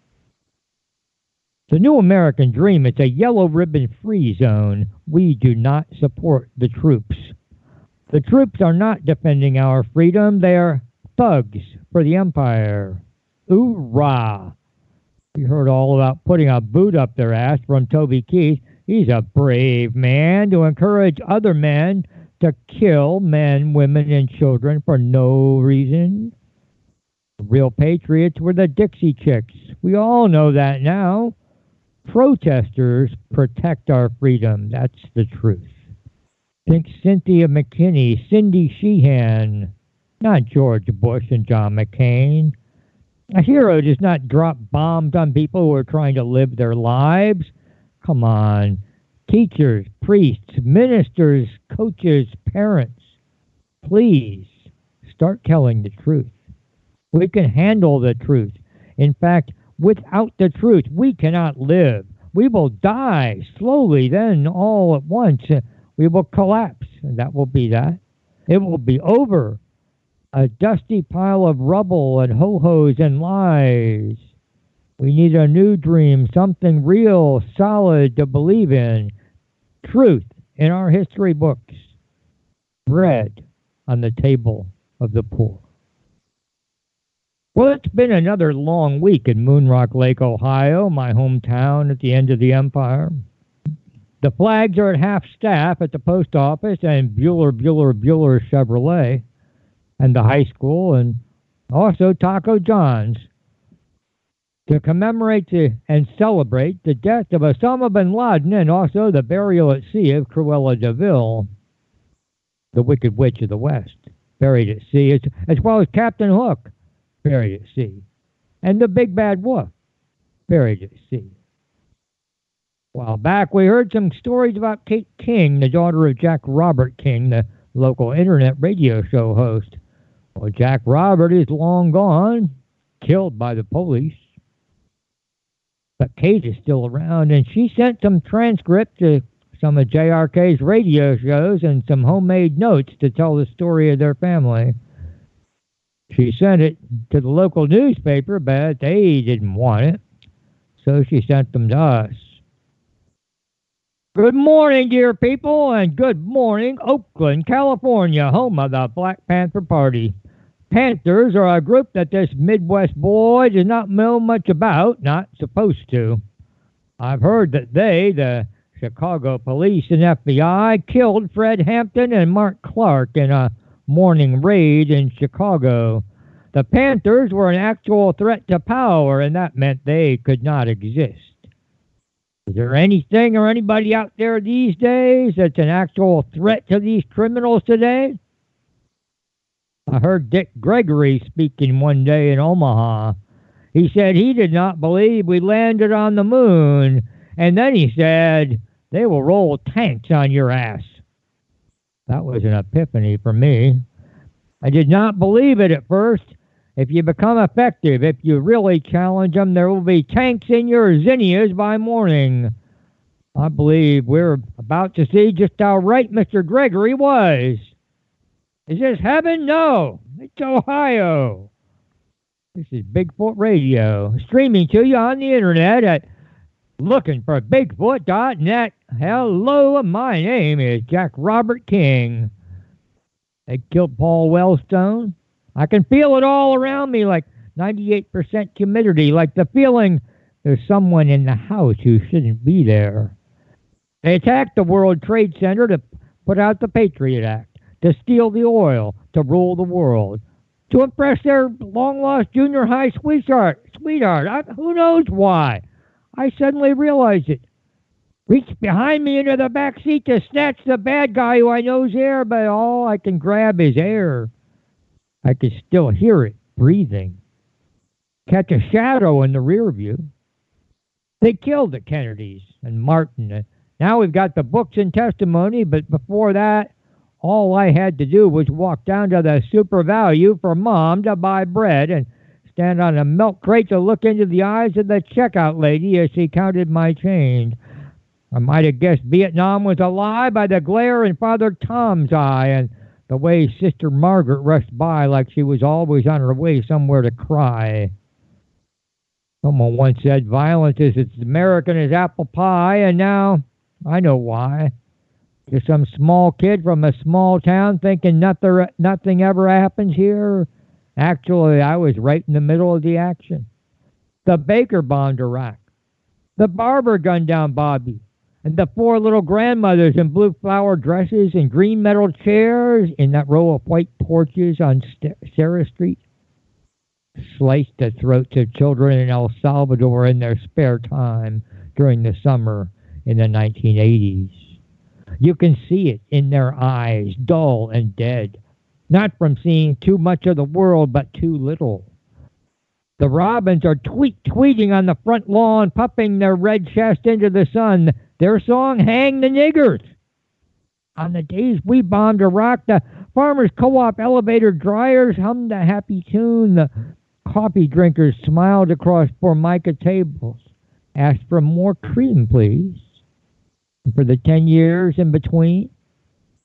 A: The new American dream is a yellow ribbon free zone. We do not support the troops. The troops are not defending our freedom. They are thugs for the empire. Hoorah! We heard all about putting a boot up their ass from Toby Keith. He's a brave man to encourage other men to kill men, women, and children for no reason. The real patriots were the Dixie Chicks. We all know that now. Protesters protect our freedom. That's the truth. Think Cynthia McKinney, Cindy Sheehan, not George Bush and John McCain. A hero does not drop bombs on people who are trying to live their lives. Come on. Teachers, priests, ministers, coaches, parents, please start telling the truth. We can handle the truth. In fact, without the truth, we cannot live. We will die slowly, then all at once. We will collapse, and that will be that. It will be over. A dusty pile of rubble and ho-hos and lies. We need a new dream, something real, solid to believe in. Truth in our history books. Bread on the table of the poor. Well, it's been another long week in Moonrock Lake, Ohio, my hometown at the end of the empire. The flags are at half staff at the post office and Bueller Chevrolet and the high school, and also Taco John's, to commemorate and celebrate the death of Osama bin Laden and also the burial at sea of Cruella de Vil, the Wicked Witch of the West, buried at sea, as well as Captain Hook, buried at sea, and the Big Bad Wolf, buried at sea. A while back, we heard some stories about Kate King, the daughter of Jack Robert King, the local internet radio show host. Well, Jack Robert is long gone, killed by the police. But Kate is still around, and she sent some transcripts to some of JRK's radio shows and some homemade notes to tell the story of their family. She sent it to the local newspaper, but they didn't want it, so she sent them to us. Good morning, dear people, and good morning, Oakland, California, home of the Black Panther Party. Panthers are a group that this Midwest boy does not know much about, not supposed to. I've heard that they, the Chicago police and FBI, killed Fred Hampton and Mark Clark in a morning raid in Chicago. The Panthers were an actual threat to power, and that meant they could not exist. Is there anything or anybody out there these days that's an actual threat to these criminals today? I heard Dick Gregory speaking one day in Omaha. He said he did not believe we landed on the moon, and then he said, they will roll tanks on your ass. That was an epiphany for me. I did not believe it at first. If you become effective, if you really challenge them, there will be tanks in your zinnias by morning. I believe we're about to see just how right Mr. Gregory was. Is this heaven? No. It's Ohio. This is Bigfoot Radio, streaming to you on the internet at lookingforbigfoot.net. Hello, my name is Jack Robert King. They killed Paul Wellstone. I can feel it all around me, like 98% humidity, like the feeling there's someone in the house who shouldn't be there. They attacked the World Trade Center to put out the Patriot Act, to steal the oil, to rule the world, to impress their long-lost junior high sweetheart. Who knows why? I suddenly realized it. Reached behind me into the back seat to snatch the bad guy who I know's there, but all I can grab is air. I could still hear it breathing. Catch a shadow in the rear view. They killed the Kennedys and Martin. Now we've got the books and testimony, but before that, all I had to do was walk down to the Super Value for Mom to buy bread and stand on a milk crate to look into the eyes of the checkout lady as she counted my change. I might have guessed Vietnam was a lie by the glare in Father Tom's eye and the way Sister Margaret rushed by like she was always on her way somewhere to cry. Someone once said violence is as American as apple pie, and now I know why. Just some small kid from a small town thinking nothing ever happens here. Actually, I was right in the middle of the action. The baker bombed Iraq. The barber gunned down Bobby. And the 4 little grandmothers in blue flower dresses and green metal chairs in that row of white porches on Sarah Street sliced the throats of children in El Salvador in their spare time during the summer in the 1980s. You can see it in their eyes, dull and dead, not from seeing too much of the world, but too little. The robins are tweeting on the front lawn, puffing their red chest into the sun. Their song, Hang the Niggers. On the days we bombed Iraq, the farmers' co-op elevator dryers hummed a happy tune. The coffee drinkers smiled across Formica tables, asked for more cream, please. And for the 10 years in between,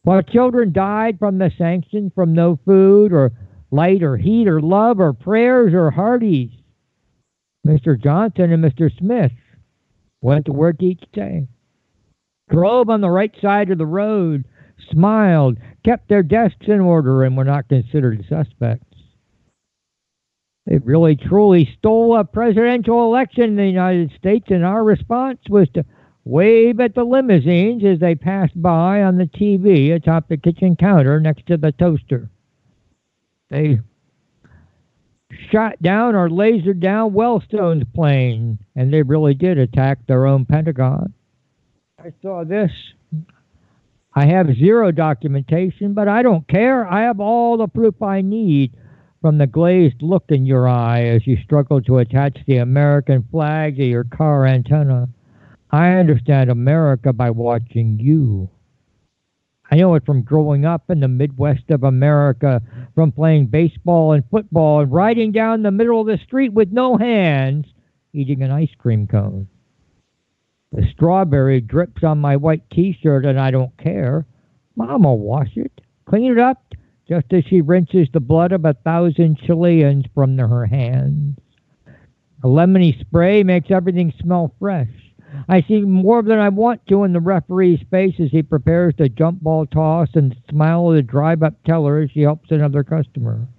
A: While children died from the sanctions, from no food or light or heat or love or prayers or hearties, Mr. Johnson and Mr. Smith went to work each day, drove on the right side of the road, smiled, kept their desks in order, and were not considered suspects. They really, truly stole a presidential election in the United States, and our response was to wave at the limousines as they passed by on the TV atop the kitchen counter next to the toaster. They shot down or lasered down Wellstone's plane, and they really did attack their own Pentagon. I saw this. I have zero documentation, but I don't care. I have all the proof I need from the glazed look in your eye as you struggle to attach the American flag to your car antenna. I understand America by watching you. I know it from growing up in the Midwest of America, from playing baseball and football and riding down the middle of the street with no hands, eating an ice cream cone. The strawberry drips on my white T-shirt and I don't care. Mom will wash it, clean it up, just as she rinses the blood of 1,000 Chileans from her hands. A lemony spray makes everything smell fresh. I see more than I want to in the referee's face as he prepares the jump ball toss and smile at the drive-up teller as she helps another customer.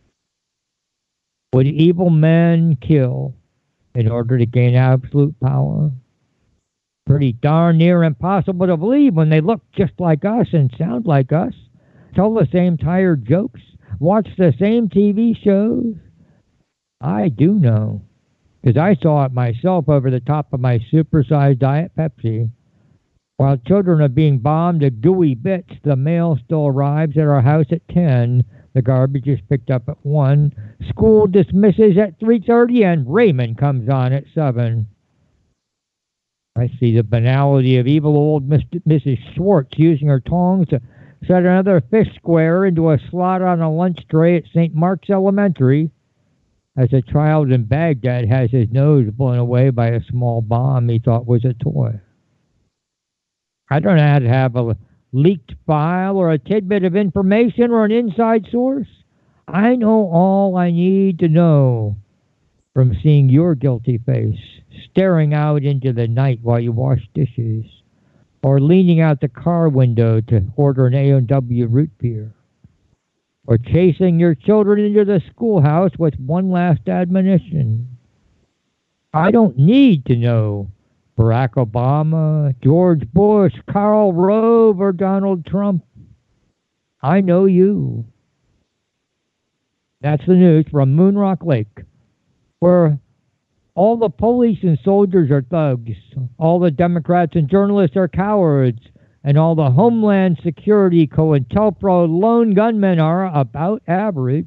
A: Would evil men kill in order to gain absolute power? Pretty darn near impossible to believe when they look just like us and sound like us, tell the same tired jokes, watch the same TV shows. I do know, because I saw it myself over the top of my supersized Diet Pepsi. While children are being bombed to gooey bits, the mail still arrives at our house at 10. The garbage is picked up at 1. School dismisses at 3:30, and Raymond comes on at 7. I see the banality of evil old Mrs. Schwartz using her tongs to set another fish square into a slot on a lunch tray at St. Mark's Elementary, as a child in Baghdad has his nose blown away by a small bomb he thought was a toy. I don't know how to have a leaked file or a tidbit of information or an inside source. I know all I need to know from seeing your guilty face, staring out into the night while you wash dishes, or leaning out the car window to order an A&W root beer, or chasing your children into the schoolhouse with one last admonition. I don't need to know Barack Obama, George Bush, Karl Rove, or Donald Trump. I know you. That's the news from Moonrock Lake, where all the police and soldiers are thugs, all the Democrats and journalists are cowards, and all the Homeland Security COINTELPRO lone gunmen are about average.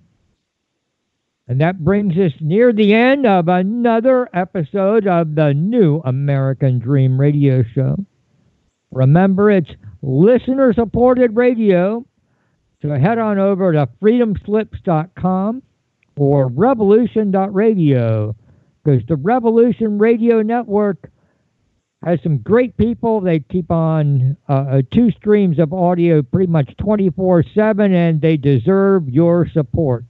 A: And that brings us near the end of another episode of the New American Dream radio show. Remember, it's listener-supported radio, so head on over to freedomslips.com or revolution.radio, because the Revolution Radio Network has some great people. They keep on 2 streams of audio pretty much 24/7, and they deserve your support.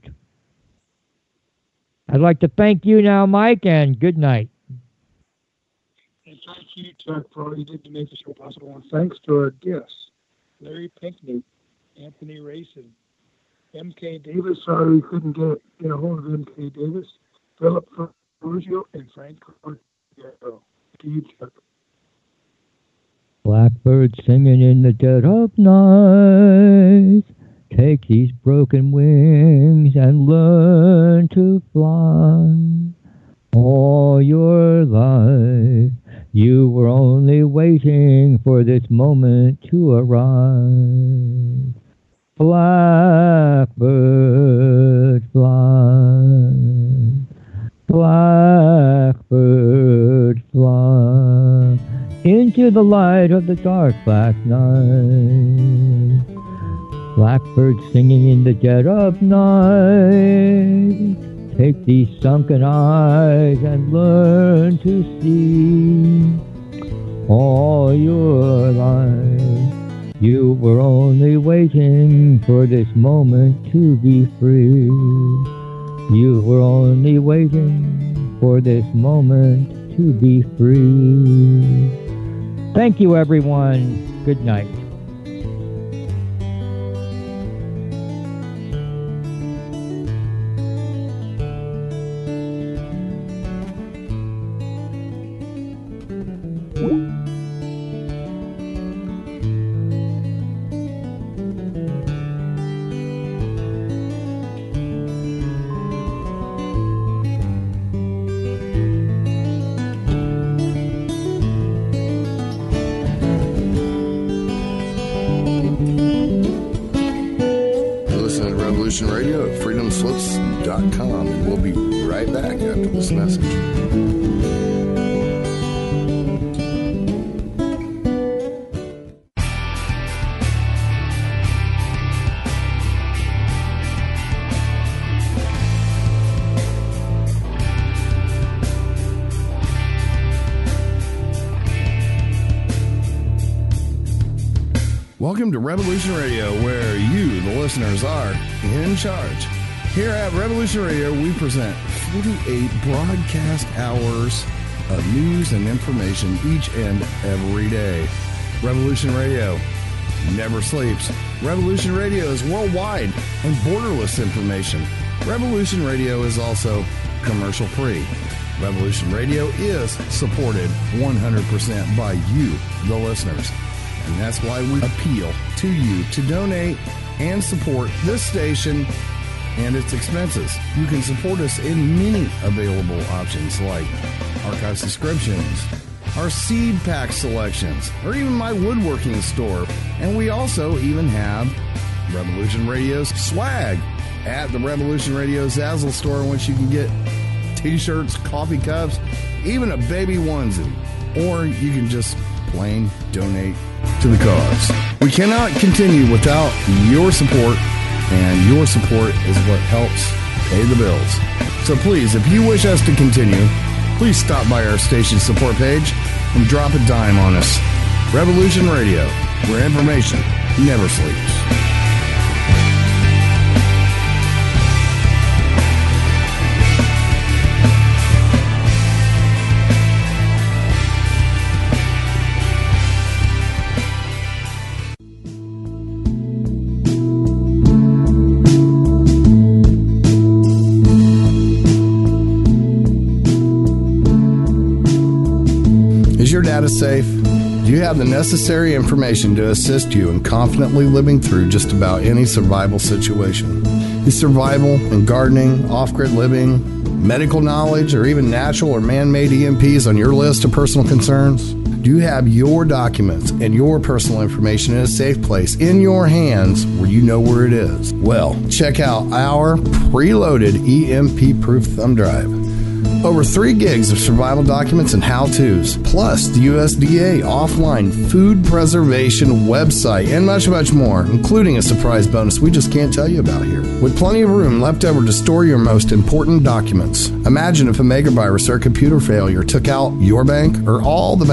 A: I'd like to thank you now, Mike, and good night.
B: And thank you, Chuck, for all you did to make the show possible. And thanks to our guests, Larry Pinkney, Anthony Racing, M.K. Davis. Sorry we couldn't get a hold of M.K. Davis, Philip Ferrugio, and Frank Cordiero. To you, Chuck.
A: Blackbird singing in the dead of night. Take these broken wings and learn to fly. All your life, you were only waiting for this moment to arrive. Blackbird fly, blackbird fly, into the light of the dark black night. Blackbird singing in the dead of night. Take these sunken eyes and learn to see. All your life, You were only waiting for this moment to be free. You were only waiting for this moment to be free. Thank you, everyone. Good night.
E: Radio at freedomslips.com, and we'll be right back after this message. Welcome to Revolution Radio, where you, the listeners, are in charge. Here at Revolution Radio, we present 48 broadcast hours of news and information each and every day. Revolution Radio never sleeps. Revolution Radio is worldwide and borderless information. Revolution Radio is also commercial-free. Revolution Radio is supported 100% by you, the listeners. And that's why we appeal to you to donate and support this station and its expenses. You can support us in many available options like archive subscriptions, our seed pack selections, or even my woodworking store. And we also even have Revolution Radio's swag at the Revolution Radio Zazzle store, in which you can get t-shirts, coffee cups, even a baby onesie. Or you can just plain donate to the cause. We cannot continue without your support, and your support is what helps pay the bills. So please, if you wish us to continue, please stop by our station support page and drop a dime on us. Revolution Radio, where information never sleeps. Is your data safe? Do you have the necessary information to assist you in confidently living through just about any survival situation? Is survival and gardening, off-grid living, medical knowledge, or even natural or man-made EMPs on your list of personal concerns? Do you have your documents and your personal information in a safe place in your hands where you know where it is? Well, check out our preloaded EMP-proof thumb drive. Over 3 gigs of survival documents and how-tos, plus the USDA offline food preservation website, and much, much more, including a surprise bonus we just can't tell you about here. With plenty of room left over to store your most important documents. Imagine if a megavirus or a computer failure took out your bank or all the